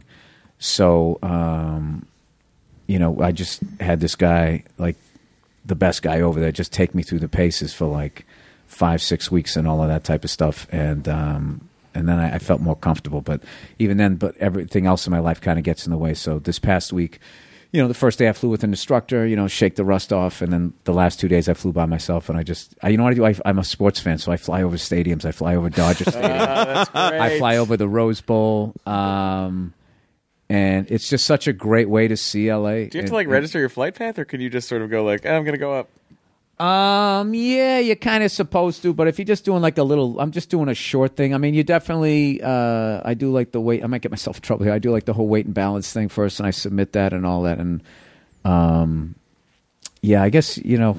So, um, you know, I just had this guy, like the best guy over there, just take me through the paces for like five, six weeks and all of that type of stuff. And um, and then I, I felt more comfortable. But even then, but everything else in my life kind of gets in the way. So this past week, you know, the first day I flew with an instructor, you know, shake the rust off. And then the last two days I flew by myself. And I just, I, you know what I do? I, I'm a sports fan. So I fly over stadiums. I fly over Dodger Stadium. Uh, that's great. I fly over the Rose Bowl. Um, and it's just such a great way to see L A. Do you have And- to like and- register your flight path, or can you just sort of go like, oh, I'm going to go up? Um, yeah, you're kind of supposed to, but if you're just doing like a little, I'm just doing a short thing. I mean, you definitely, uh, I do like the weight. I might get myself in trouble here. I do like the whole weight and balance thing first, and I submit that and all that. And, um, yeah, I guess, you know,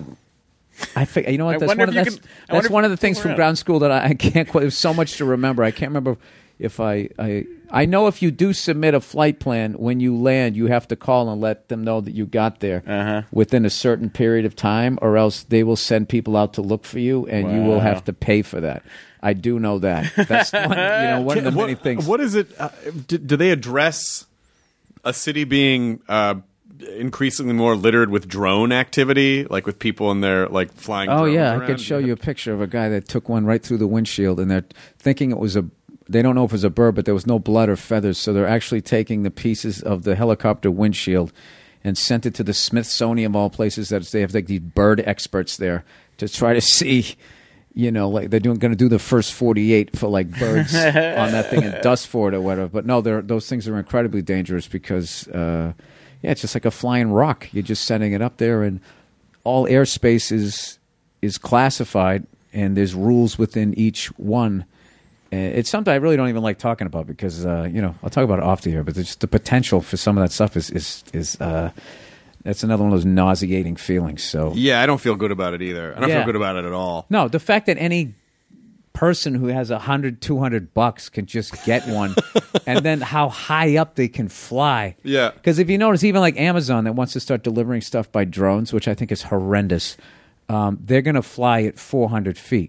I think, you know what? I That's wonder one of, if you that's, can- I that's wonder if one you of the can things pull from her out. ground school that I, I can't quite, there's so much to remember. I can't remember if I, I, I know if you do submit a flight plan, when you land, you have to call and let them know that you got there Uh-huh. within a certain period of time, or else they will send people out to look for you, and you will Wow. have to pay for that. I do know that. That's one, you know, one of the what, many things. What is it? Uh, do, do they address a city being uh, increasingly more littered with drone activity, like with people in there, like flying? Oh drones yeah, I around? could show you a picture of a guy that took one right through the windshield, and they're thinking it was a. They don't know if it was a bird, but there was no blood or feathers, so they're actually taking the pieces of the helicopter windshield and sent it to the Smithsonian of all places. That they have like these bird experts there to try to see. You know, like they're doing going to do the first forty-eight for like birds on that thing and dust for it or whatever. But no, they're, those things are incredibly dangerous because, uh, yeah, it's just like a flying rock. You're just sending it up there, and all airspace is is classified, and there's rules within each one. Uh, It's something I really don't even like talking about because, uh, you know, I'll talk about it off the air, but just the potential for some of that stuff is is is uh, that's another one of those nauseating feelings. So Yeah, I don't feel good about it either. I don't Yeah. feel good about it at all. no, the fact that any person who has a hundred, two hundred bucks can just get one, and then how high up they can fly. Yeah. Because if you notice, even like Amazon that wants to start delivering stuff by drones, which I think is horrendous, um, they're going to fly at four hundred feet,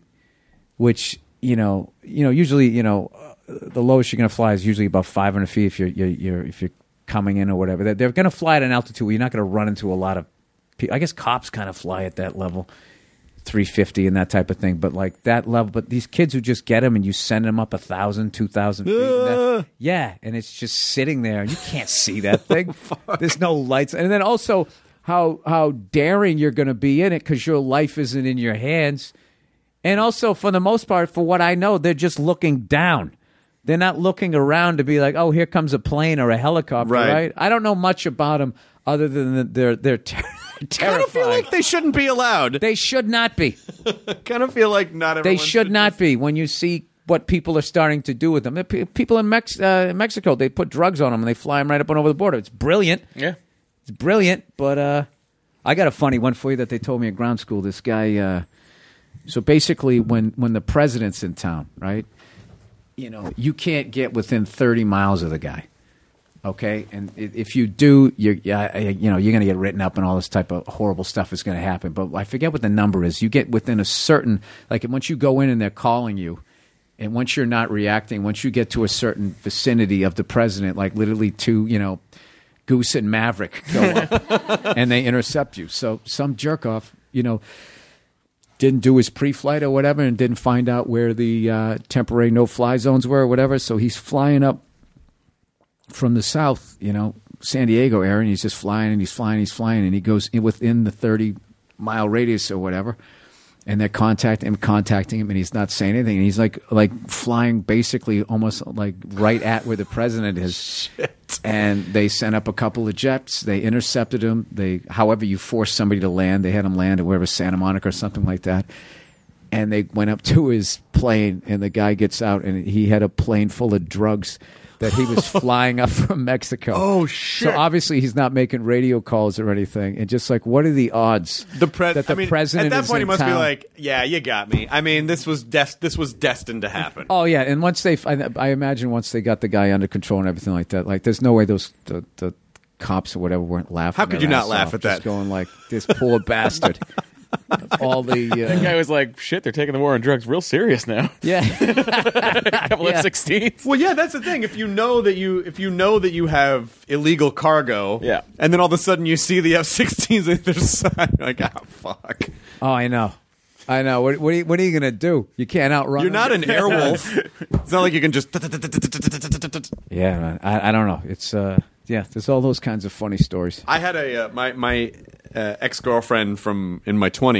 which you know, you know, usually, you know, uh, the lowest you're going to fly is usually about five hundred feet if you're, you're, you're if you're coming in or whatever. They're, they're going to fly at an altitude where you're not going to run into a lot of people. I guess cops kind of fly at that level. three fifty and that type of thing, but like that level. But these kids who just get them and you send them up a thousand, two thousand feet, and that- yeah, and it's just sitting there. You can't see that thing. There's no lights, and then also how how daring you're going to be in it because your life isn't in your hands, and also for the most part, for what I know, they're just looking down. They're not looking around to be like, oh, here comes a plane or a helicopter, Right. right? I don't know much about them other than that they're they're ter- I kind terrified. of feel like they shouldn't be allowed. They should not be. kind of feel like not They everyone should not be. When you see what people are starting to do with them, Pe- people in Mex- uh, Mexico, they put drugs on them and they fly them right up and over the border. It's brilliant. Yeah. It's brilliant. But uh, I got a funny one for you that they told me at ground school. This guy. Uh, so basically, when when the president's in town, right? You know, you can't get within thirty miles of the guy. Okay, and i- if you do, you're, yeah, you know, you're going to get written up, and all this type of horrible stuff is going to happen. But I forget what the number is. You get within a certain, like, once you go in and they're calling you, and once you're not reacting, once you get to a certain vicinity of the president, like literally two, you know, Goose and Maverick go up, and they intercept you. So some jerk off, you know, didn't do his pre-flight or whatever, and didn't find out where the uh, temporary no-fly zones were or whatever. So he's flying up from the south, you know, San Diego area, and he's just flying and he's flying, he's flying, and he goes in within the thirty mile radius or whatever, and they're contacting him, contacting him, and he's not saying anything, and he's like like flying basically almost like right at where the president is. Shit. And they sent up a couple of jets. They intercepted him. They, however, you force somebody to land. They had him land at wherever, Santa Monica or something like that. And they went up to his plane, and the guy gets out, and he had a plane full of drugs that he was flying up from Mexico. Oh, shit. So obviously he's not making radio calls or anything. And just like, what are the odds The pre- that the I mean, president at that is point, he in must be town? like, "Yeah, you got me." I mean, this was des- this was destined to happen. Oh yeah, and once they, I, I imagine once they got the guy under control and everything like that, like there's no way those the, the cops or whatever weren't laughing. How could their you not ass laugh off, at just that? Going like, this poor bastard. All the That uh, guy was like, shit, they're taking the war on drugs real serious now. yeah, A couple Yeah. F sixteens. Well, yeah, that's the thing. If you know that you if you know that you have illegal cargo, Yeah. and then all of a sudden you see the F sixteens on their side, you're like, oh fuck. oh I know, I know. What, what, are you, what are you gonna do? You can't outrun. You're not them. an airwolf. It's not like you can just. Yeah, man. I, I don't know. It's uh, yeah. There's all those kinds of funny stories. I had a uh, my my uh, ex girlfriend from in my twenties.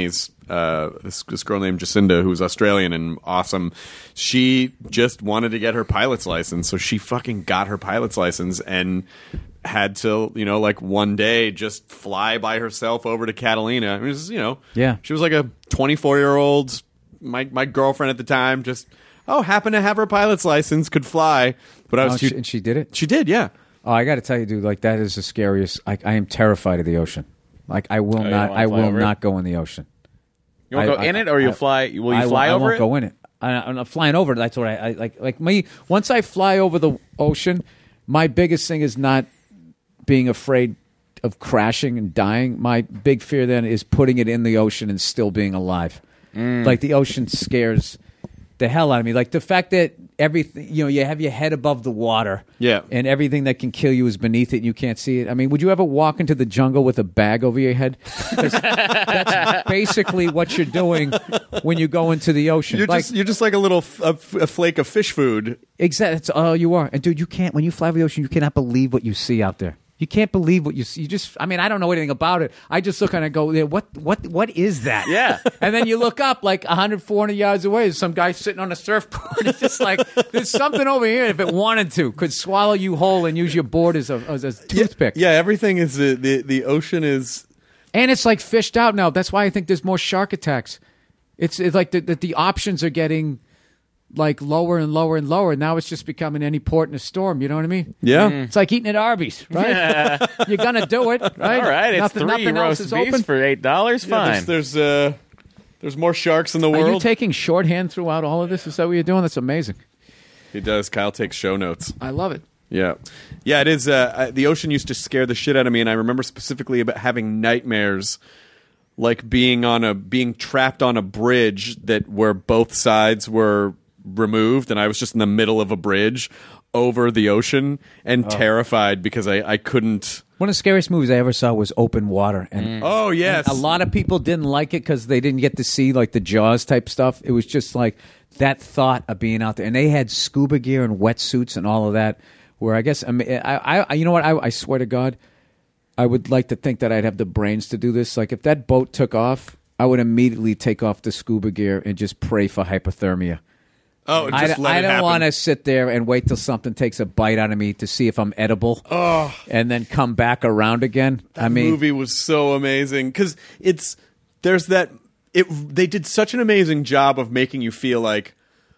uh, this, this girl named Jacinda, who's Australian and awesome. She just wanted to get her pilot's license, so she fucking got her pilot's license and had to, you know, like one day just fly by herself over to Catalina. I mean, it was, you know, Yeah. she was like a twenty-four year old. My my girlfriend at the time just oh happened to have her pilot's license, could fly, but I was Oh, too. she, and she did it? She did, yeah. Oh, I got to tell you, dude, like that is the scariest. I, I am terrified of the ocean. Like I will Oh, you not, don't wanna I fly will over it? not go in the ocean. You want to I- go I- in it, or you'll I- fly? Will you I, fly I over won't it? go in it. I, I'm not flying over it. That's what I, I like. Like me, once I fly over the ocean, my biggest thing is not being afraid of crashing and dying. My big fear then is putting it in the ocean and still being alive. Mm. Like the ocean scares the hell out of me. Like the fact that everything, you know, you have your head above the water, Yeah. and everything that can kill you is beneath it and you can't see it. I mean, would you ever walk into the jungle with a bag over your head? 'Cause that's basically what you're doing when you go into the ocean. You're Like, just you're just like a little f- a, f- a flake of fish food. exactly, that's all you are. And dude, you can't, when you fly over the ocean, you cannot believe what you see out there. You can't believe what you see. You just, I mean, I don't know anything about it. I just look and I go, yeah, what, what, what is that? Yeah. And then you look up like one hundred, four hundred yards away, there's some guy sitting on a surfboard. It's just like, there's something over here, if it wanted to, could swallow you whole and use your board as a, as a toothpick. Yeah, everything is uh, the the ocean is. And it's like fished out now. That's why I think there's more shark attacks. It's, it's like the, the, the options are getting like lower and lower and lower. Now it's just becoming any port in a storm. You know what I mean? Yeah. It's like eating at Arby's, right? You're gonna do it, right? All right, it's nothing, three nothing else roast is beefs open. for eight dollars. Fine. There's there's, uh, there's more sharks in the Are you world. taking shorthand throughout all of this? Is that what you're doing? That's amazing. He does. Kyle takes show notes. I love it. Yeah, yeah. It is. Uh, I, the ocean used to scare the shit out of me, and I remember specifically about having nightmares, like being on a being trapped on a bridge that where both sides were removed, and I was just in the middle of a bridge over the ocean and terrified because I, I couldn't. One of the scariest movies I ever saw was Open Water, and Oh yes, a lot of people didn't like it because they didn't get to see like the Jaws type stuff. It was just like that thought of being out there, and they had scuba gear and wetsuits and all of that. Where I guess I mean, I, I you know what I, I swear to God, I would like to think that I'd have the brains to do this. Like if that boat took off, I would immediately take off the scuba gear and just pray for hypothermia. Oh, just I, let I it don't happen. want to sit there and wait till something takes a bite out of me to see if I'm edible, Oh. and then come back around again. I mean, movie was so amazing because it's there's that it they did such an amazing job of making you feel like,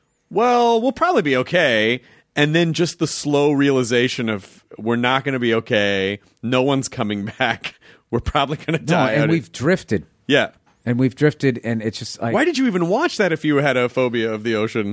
well, we'll probably be okay, and then just the slow realization of we're not going to be okay. No one's coming back. We're probably going to no, die. and out. we've drifted, yeah. and we've drifted, and it's just like Why did you even watch that if you had a phobia of the ocean?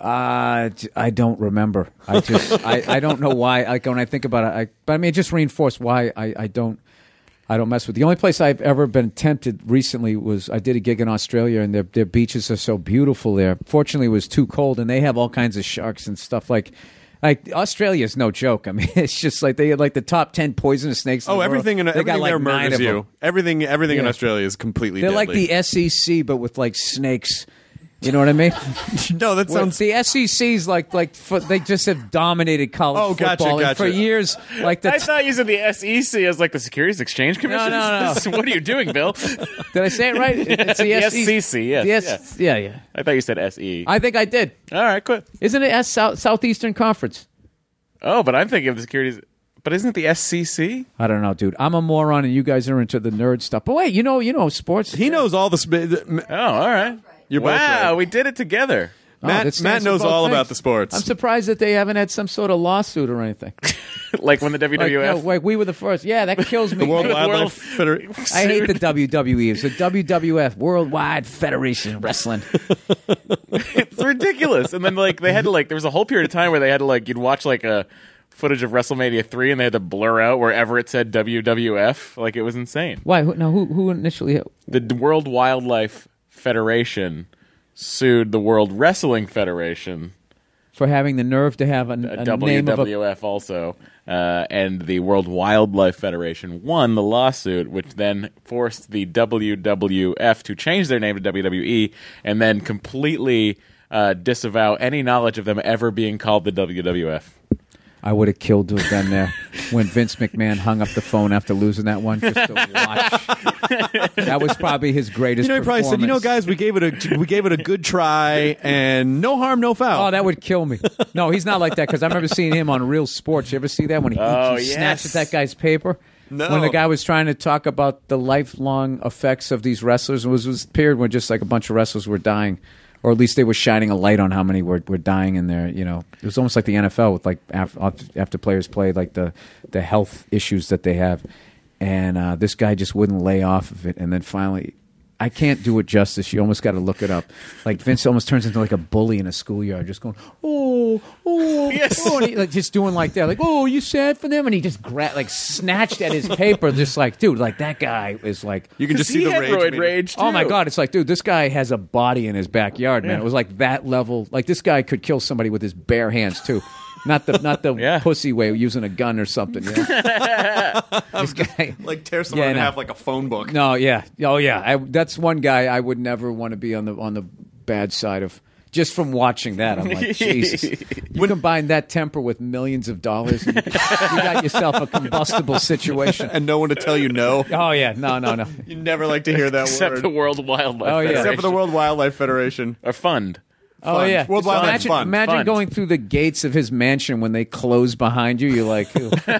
Uh, j- I don't remember. I just I, I don't know why. Like when I think about it, I, but I mean, it just reinforced why I, I don't I don't mess with. The only place I've ever been tempted recently was I did a gig in Australia, and their their beaches are so beautiful there. Fortunately, it was too cold, and they have all kinds of sharks and stuff like. Like Australia is no joke. I mean, it's just like they had like the top ten poisonous snakes. In Oh, the everything in world. They everything got like there nine murders of you. them. Everything everything in Yeah. Australia is completely. They're like deadly. the S E C, but with like snakes. You know what I mean? no, that Well, sounds. the S E C's like like fo- they just have dominated college Oh, gotcha, football, and gotcha. for years, like the I thought you said the S E C as like the Securities Exchange Commission. no, no. This- what are you doing, Bill? did I say it right? It's the, The S E C. S C C, yes, The S- yeah, yeah. I thought you said S E. I think I did. All right, quit. Isn't it S South Southeastern Conference? Oh, but I'm thinking of the Securities. But isn't it the S C C? I don't know, dude. I'm a moron, and you guys are into the nerd stuff. But wait, you know, you know, sports. He knows all the. Sp- Oh, all right. You're both wow, right. we did it together. Oh, Matt- that stands Matt for knows both all things. about the sports. I'm surprised that they haven't had some sort of lawsuit or anything. Like when the W Like, W F. no, like we were the first. Yeah, that kills me. the World I- Wildlife World- Federation. I hate the W W E. It's the W W F, Worldwide Federation of Wrestling. It's ridiculous. And then like they had to like there was a whole period of time where they had to like you'd watch like a footage of WrestleMania three and they had to blur out wherever it said W W F. Like it was insane. Why? Who, no, who who initially? The D- World Wildlife Federation sued the World Wrestling Federation, For having the nerve to have a, a a W name of a W F also, uh, and the World Wildlife Federation won the lawsuit, which then forced the W W F to change their name to W W E and then completely uh, disavow any knowledge of them ever being called the W W F. I would have killed to have been there when Vince McMahon hung up the phone after losing that one just to watch. That was probably his greatest. You know, he probably said, "You know, guys, we gave it a we gave it a good try, and no harm, no foul." Oh, that would kill me. No, he's not like that because I remember seeing him on Real Sports. You ever see that when he, Oh, he yes. snatched at that guy's paper? No. When the guy was trying to talk about the lifelong effects of these wrestlers, it was, was a period when just like a bunch of wrestlers were dying, or at least they were shining a light on how many were, were dying in there. You know, it was almost like the N F L with like after, after players play, like the the health issues that they have, and uh, this guy just wouldn't lay off of it, and then finally. I can't do it justice. You almost got to look it up. Like Vince almost turns into like a bully in a schoolyard, just going, oh, oh, Yes. oh, and he, like just doing like that, like, oh, you sad for them, and he just gra- like snatched at his paper, just like, dude, like that guy is like, You can just see he the had rage. roid meter. rage. Too. oh my god, it's like, dude, this guy has a body in his backyard, man. Yeah. It was like that level. Like this guy could kill somebody with his bare hands too. Not the not the Yeah. pussy way, using a gun or something. You know? This guy, Like tear someone Yeah, in no. half like a phone book. no, yeah, oh yeah. I, that's one guy I would never want to be on the on the bad side of. Just from watching that, I'm like, Jesus. You combine that temper with millions of dollars, and you, you got yourself a combustible situation. And no one to tell you no. Oh yeah, no, no, no. You never like to hear that Except word. the World Wildlife Oh, yeah. Federation. Except for the World Wildlife Federation. Or fund. Oh Fun. yeah, World So Wildlife's imagine, fun. imagine Fun. going through the gates of his mansion when they close behind you. You're like, ew. This-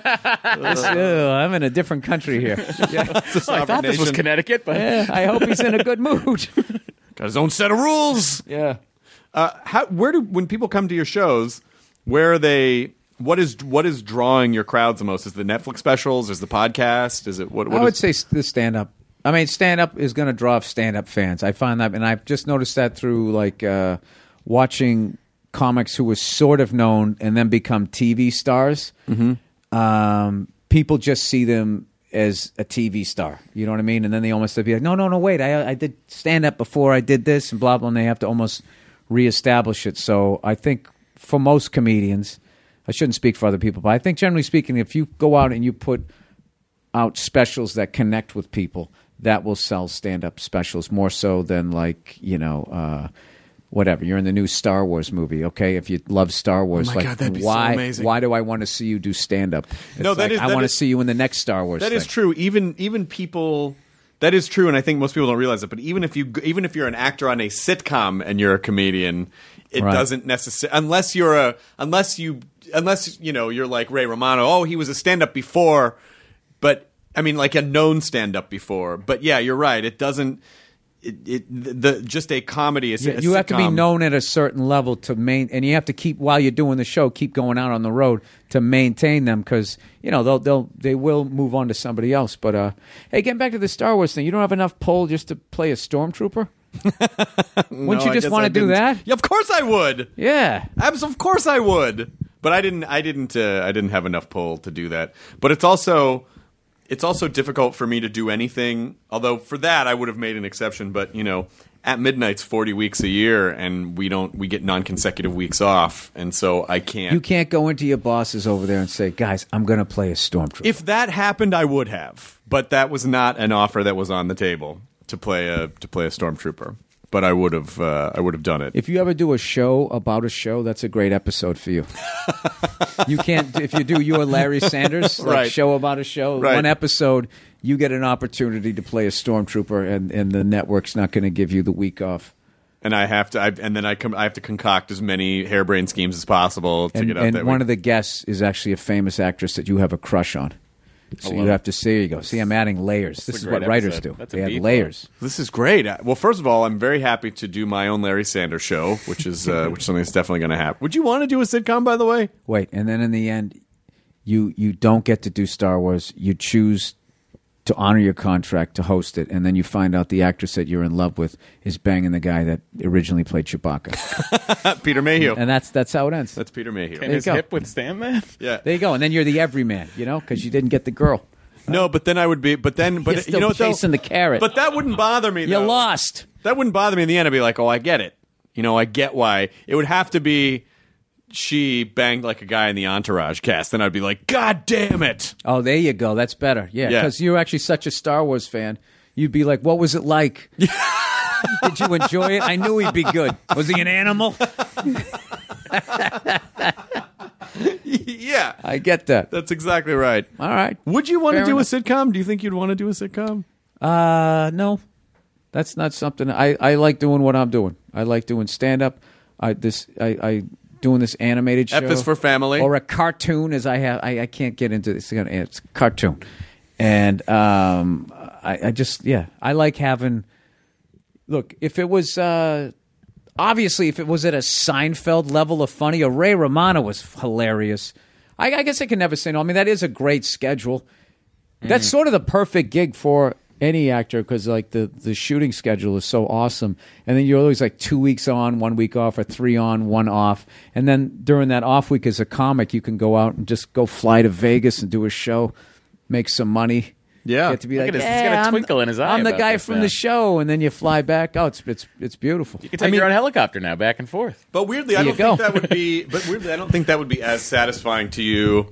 ew, I'm in a different country here. Yeah. I thought this was Connecticut, but Yeah, I hope he's in a good mood. Got his own set of rules. Yeah. Uh, how, where do when people come to your shows? Where are they? What is what is drawing your crowds the most? Is it the Netflix specials? Is the podcast? Is it what? what I would is- say s- the stand up. I mean, stand up is going to draw stand up fans. I find that, and I've just noticed that through like uh, watching comics who were sort of known and then become T V stars. Mm-hmm. Um, people just see them as a T V star. You know what I mean? And then they almost be like, no, no, no, wait, I, I did stand up before I did this and blah, blah, and they have to almost reestablish it. So I think for most comedians, I shouldn't speak for other people, but I think generally speaking, if you go out and you put out specials that connect with people, that will sell stand-up specials more so than like, you know, uh, whatever. You're in the new Star Wars movie, okay? If you love Star Wars, Oh my like God, that'd be so why amazing. why do I want to see you do stand-up? It's No, that like, is- I that want to is- see you in the next Star Wars That thing. is true. Even even people. That is true, and I think most people don't realize it. But even if you even if you're an actor on a sitcom and you're a comedian, it Right. doesn't necessarily unless you're a unless you unless you know you're like Ray Romano. Oh, he was a stand-up before, but I mean like a known stand-up before. But yeah, you're right. It doesn't. It, it the just a comedy is Yeah, a you have to be sitcom. known at a certain level to main, and you have to keep while you're doing the show, keep going out on the road to maintain them because you know they'll they'll they will move on to somebody else. But uh, hey, getting back to the Star Wars thing, you don't have enough pull just to play a stormtrooper. Wouldn't No, you I just guess want I to do didn't. that? Yeah, of course I would. Yeah. Abs- Of course I would. But I didn't. I didn't. Uh, I didn't have enough pull to do that. But it's also, it's also difficult for me to do anything. Although for that I would have made an exception. But you know, At Midnight's forty weeks a year, and we don't. We get non-consecutive weeks off, and so I can't. You can't go into your bosses over there and say, "Guys, I'm going to play a stormtrooper." If that happened, I would have. But that was not an offer that was on the table to play a to play a stormtrooper. But I would have. Uh, I would have done it. If you ever do a show about a show, that's a great episode for you. You can't if you do your Larry Sanders like Right. show about a show, Right. one episode, you get an opportunity to play a stormtrooper, and, and the network's not going to give you the week off. and I have to. I, and then I come. I have to concoct as many harebrained schemes as possible to And, get out and that one week. of the guests is actually a famous actress that you have a crush on. So you love have to see. You go. See, I'm adding layers. This a is great what writers episode. do. That's a They add beat, layers. This is great. Uh, Well, first of all, I'm very happy to do my own Larry Sanders show, which is uh, which is something that's definitely going to happen. Would you want to do a sitcom, by the way? Wait, and then in the end, you you don't get to do Star Wars. You choose to honor your contract to host it, and then you find out the actress that you're in love with is banging the guy that originally played Chewbacca, Peter Mayhew. and that's that's how it ends. That's Peter Mayhew. Can you his go. hip withstand that? Yeah. There you go, and then you're the everyman, you know, because you didn't get the girl. No, but then I would be. But then, but You're still you know what, though? chasing the carrot. But that wouldn't bother me. You though. lost. That wouldn't bother me in the end. I'd be like, oh, I get it. You know, I get why. It would have to be she banged like a guy in the Entourage cast. Then I'd be like, God damn it. Oh, there you go. That's better. Yeah, Yeah. because you're actually such a Star Wars fan. You'd be like, what was it like? Did you enjoy it? I knew he'd be good. Was he an animal? Yeah, I get that. that's exactly right. All right. Would you want to Fair do enough. a sitcom? Do you think you'd want to do a sitcom? Uh, no, that's not something I, I like doing. What I'm doing, I like doing stand up. I this I, I doing this animated show. F is for family. or a cartoon. As I have, I, I can't get into this. It's a cartoon, and um, I, I just yeah, I like having. Look, if it was uh, obviously if it was at a Seinfeld level of funny, or Ray Romano was hilarious. I, I guess I can never say no. I mean, that is a great schedule. That's sort of the perfect gig for any actor because like the, the shooting schedule is so awesome, and then you're always like two weeks on, one week off, or three on, one off, and then during that off week as a comic, you can go out and just go fly to Vegas and do a show, make some money. Yeah. Get to be Look like, at his- he's "Yeah, got a I'm- twinkle in his eye I'm the about guy this from now." the show, and then you fly back. Oh, it's it's it's beautiful. You can take your own helicopter now, back and forth. But weirdly, I There don't you think go. that would be. But weirdly, I don't think that would be as satisfying to you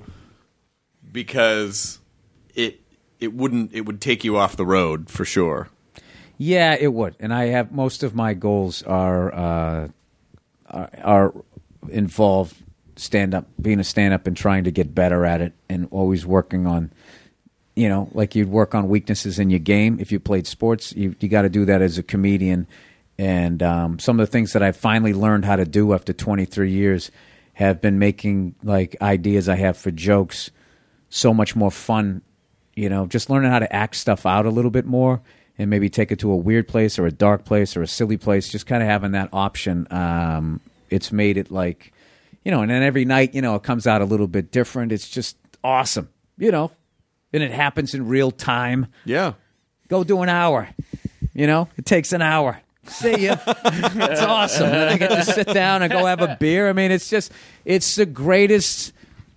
because it it wouldn't. It would take you off the road for sure. Yeah, it would. And I have most of my goals are uh, are, are involve stand up, being a stand up, and trying to get better at it, and always working on. You know, like you'd work on weaknesses in your game. If you played sports, you you got to do that as a comedian. And um, some of the things that I finally learned how to do after twenty-three years have been making like ideas I have for jokes so much more fun. You know, just learning how to act stuff out a little bit more and maybe take it to a weird place or a dark place or a silly place. Just kind of having that option. Um, it's made it like, you know, and then every night, you know, it comes out a little bit different. It's just awesome, you know. And it happens in real time. Yeah. Go do an hour. You know, it takes an hour. See ya. It's awesome. Then I get to sit down and go have a beer. I mean, it's just, it's the greatest,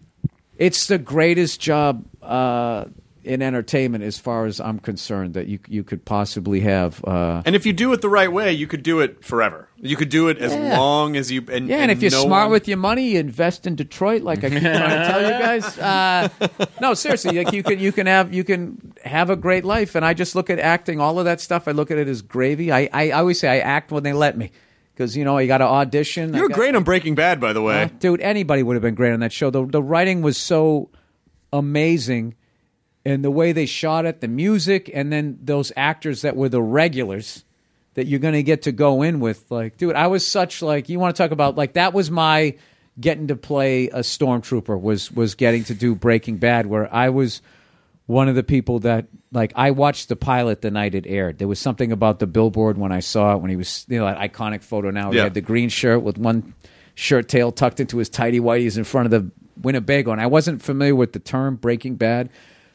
it's the greatest job uh, in entertainment as far as I'm concerned that you you could possibly have. Uh, And if you do it the right way, you could do it forever. You could do it as Yeah. long as you. And, yeah, and, if you're no smart one- with your money, you invest in Detroit, like I keep trying to tell you guys. Uh, no, seriously, like you can you can have you can have a great life. And I just look at acting, all of that stuff. I look at it as gravy. I I always say I act when they let me, because you know you got to audition. You I were got- great on Breaking Bad, by the way. Uh, dude, anybody would have been great on that show. The the writing was so amazing, and the way they shot it, the music, and then those actors that were the regulars that you're going to get to go in with. Like, dude, I was such like you want to talk about like that was my getting to play a stormtrooper was was getting to do Breaking Bad, where I was one of the people that like I watched the pilot the night it aired. There was something about the billboard when I saw it when he was you know that iconic photo. Now he Yeah. had the green shirt with one shirt tail tucked into his tighty whities in front of the Winnebago, and I wasn't familiar with the term Breaking Bad.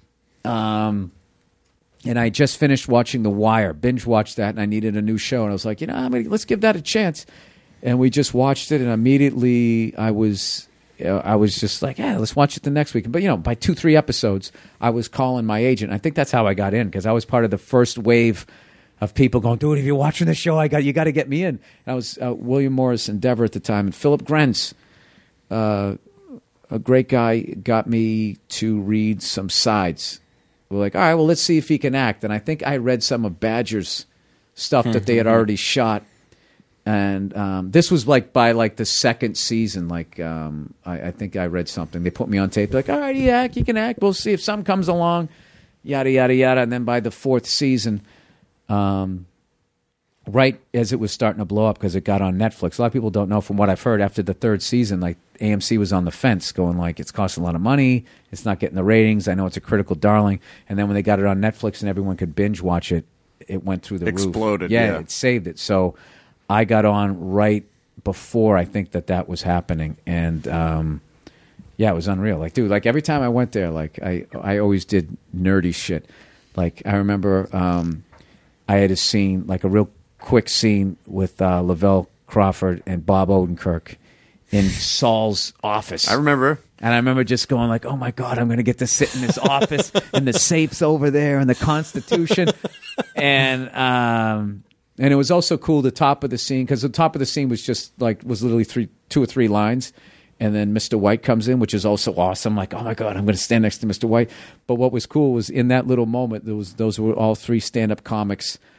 Um, and I just finished watching The Wire, binge watched that, and I needed a new show, and I was like, you know, I mean, let's give that a chance. And we just watched it, and immediately I was, uh, I was just like, yeah, let's watch it the next week. But you know, by two, three episodes, I was calling my agent. I think that's how I got in because I was part of the first wave of people going, dude, if you're watching the show, I got you got to get me in. And I was uh, William Morris Endeavor at the time, and Philip Grenz, uh, a great guy, got me to read some sides. We're like, all right, well, let's see if he can act. And I think I read some of Badger's stuff that they had already shot. And um, this was like by like the second season. Like um, I, I think I read something. They put me on tape. They're like, all right, you act, you can act. We'll see if something comes along. Yada yada yada. And then by the fourth season, um, right as it was starting to blow up because it got on Netflix. A lot of people don't know from what I've heard after the third season, like A M C was on the fence going like, it's costing a lot of money. It's not getting the ratings. I know it's a critical darling. And then when they got it on Netflix and everyone could binge watch it, it went through the roof. Exploded, Yeah, yeah. it saved it. So I got on right before I think that that was happening. And, um, yeah, it was unreal. Like, dude, like every time I went there, like I, I always did nerdy shit. Like I remember, um, I had a scene, like a real quick scene with uh, Lavelle Crawford and Bob Odenkirk in Saul's office. I remember. And I remember just going like, oh, my God, I'm going to get to sit in this office and the safe's over there and the Constitution. and um, and it was also cool, the top of the scene, because the top of the scene was just like, was literally three, two or three lines. And then Mister White comes in, which is also awesome. Like, oh, my God, I'm going to stand next to Mister White. But what was cool was in that little moment, there was those were all three stand-up comics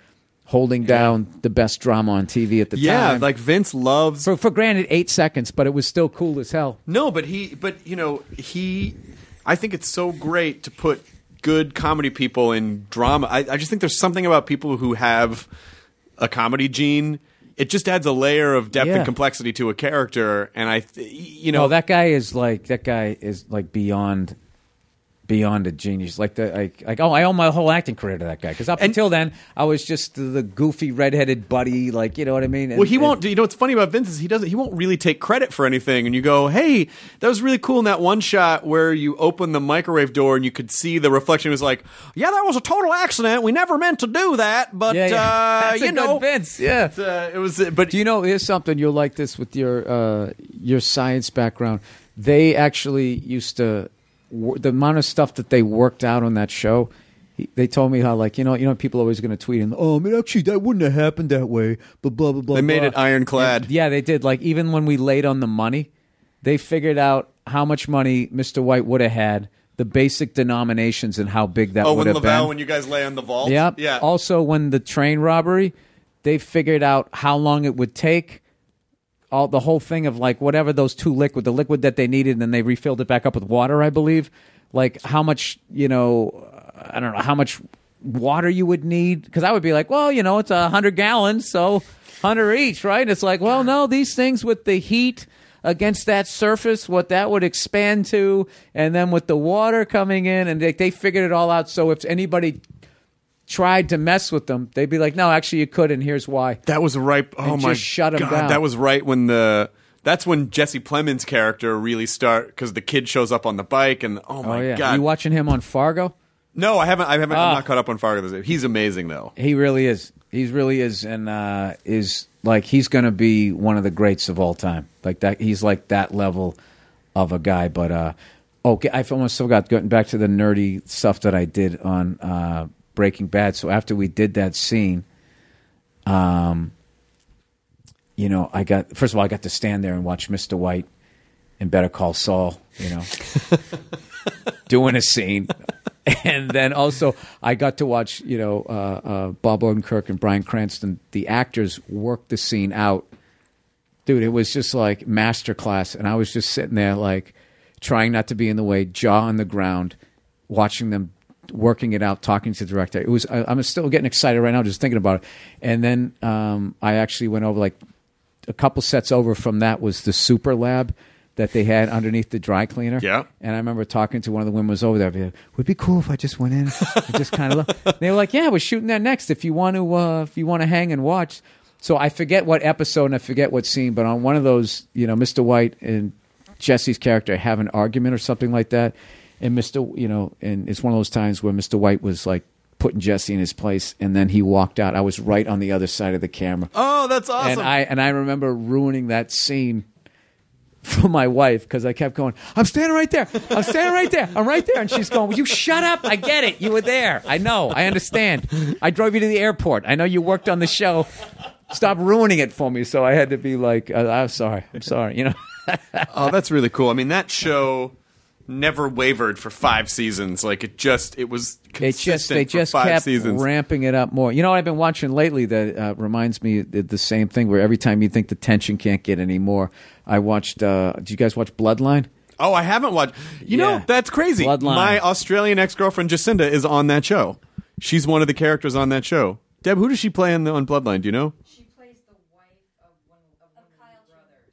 holding down the best drama on T V at the Yeah, time. like Vince loves. for, for granted, eight seconds, but it was still cool as hell. No, but he, but you know, he. I think it's so great to put good comedy people in drama. I, I just think there's something about people who have a comedy gene. It just adds a layer of depth Yeah. and complexity to a character, and I, th- you know, No, that guy is like that guy is like beyond beyond a genius. Like the like, like oh, I owe my whole acting career to that guy because up And- until then I was just the, the goofy redheaded buddy. Like you know what I mean? And- Well, he and- won't. You know what's funny about Vince is he doesn't. He won't really take credit for anything. And you go, "Hey, that was really cool in that one shot where you open the microwave door and you could see the reflection." It was like, "Yeah, that was a total accident. We never meant to do that, but Yeah, yeah. uh, That's a you good know, Vince. Yeah. uh, it was." But Do you know? Here's something you'll like this with your uh, your science background. They actually used to wor- the amount of stuff that they worked out on that show. he- They told me how, like, you know, you know, people are always going to tweet and, oh, I mean, actually, that wouldn't have happened that way. But blah blah blah. they made blah. it ironclad. And, yeah, they did. Like, even when we laid on the money, they figured out how much money Mister White would have had, the basic denominations, and how big that oh, would when have Lavelle, been. when you guys lay on the vault. Yep. Yeah. Also, when the train robbery, they figured out how long it would take. All the whole thing of like whatever those two liquid, the liquid that they needed, and then they refilled it back up with water, I believe. Like how much, you know, I don't know how much water you would need, because I would be like, well, you know, it's a hundred gallons, so hundred each, right? It's like, well, no, these things with the heat against that surface, what that would expand to, and then with the water coming in, and they, they figured it all out. So if anybody tried to mess with them, they'd be like, no, actually you could, and here's why. That was right. Oh And my just shut 'em god, down. that was right when the. That's when Jesse Plemons' character really start because the kid shows up on the bike and oh my Oh yeah, god. you watching him on Fargo? no, I haven't. I haven't. Ah. I'm not caught up on Fargo. this day. He's amazing though. He really is. He really is, and uh, is like he's going to be one of the greats of all time. Like that, he's like that level of a guy. But uh, okay, I almost forgot getting back to the nerdy stuff that I did on uh, Breaking Bad. So after we did that scene, um, you know, I got first of all I got to stand there and watch Mister White in Better Call Saul. You know, doing a scene. And then also, I got to watch, you know, uh, uh, Bob Odenkirk and Bryan Cranston, the actors, work the scene out. Dude, it was just like masterclass. And I was just sitting there, like, trying not to be in the way, jaw on the ground, watching them working it out, talking to the director. It was. I, I'm still getting excited right now just thinking about it. And then um, I actually went over, like, a couple sets over from that was the Super Lab that they had underneath the dry cleaner. Yeah. And I remember talking to one of the women who was over there. I'd be like, would it be cool if I just went in and just kind of look? They were like, yeah, we're shooting that next if you want to uh, if you want to hang and watch. So I forget what episode and I forget what scene, but on one of those, you know, Mister White and Jesse's character have an argument or something like that. And Mister, you know, and it's one of those times where Mister White was like putting Jesse in his place and then he walked out. I was right on the other side of the camera. Oh, that's awesome. And I and I remember ruining that scene for my wife because I kept going, I'm standing right there. I'm standing right there. I'm right there. And she's going, will you shut up? I get it. You were there. I know. I understand. I drove you to the airport. I know you worked on the show. Stop ruining it for me. So I had to be like, uh, I'm sorry. I'm sorry. You know? Oh, that's really cool. I mean, that show never wavered for five seasons. Like it just, it was They consistent just they for just five kept seasons. ramping it up more. You know what I've been watching lately that uh, reminds me the, the same thing. Where every time you think the tension can't get any more, I watched. Uh, did you guys watch Bloodline? Oh, I haven't watched. You Yeah. know, that's crazy. Bloodline. My Australian ex-girlfriend Jacinda is on that show. She's one of the characters on that show. Deb, who does she play in the, on Bloodline? Do you know? She plays the wife of one of, one of the brothers.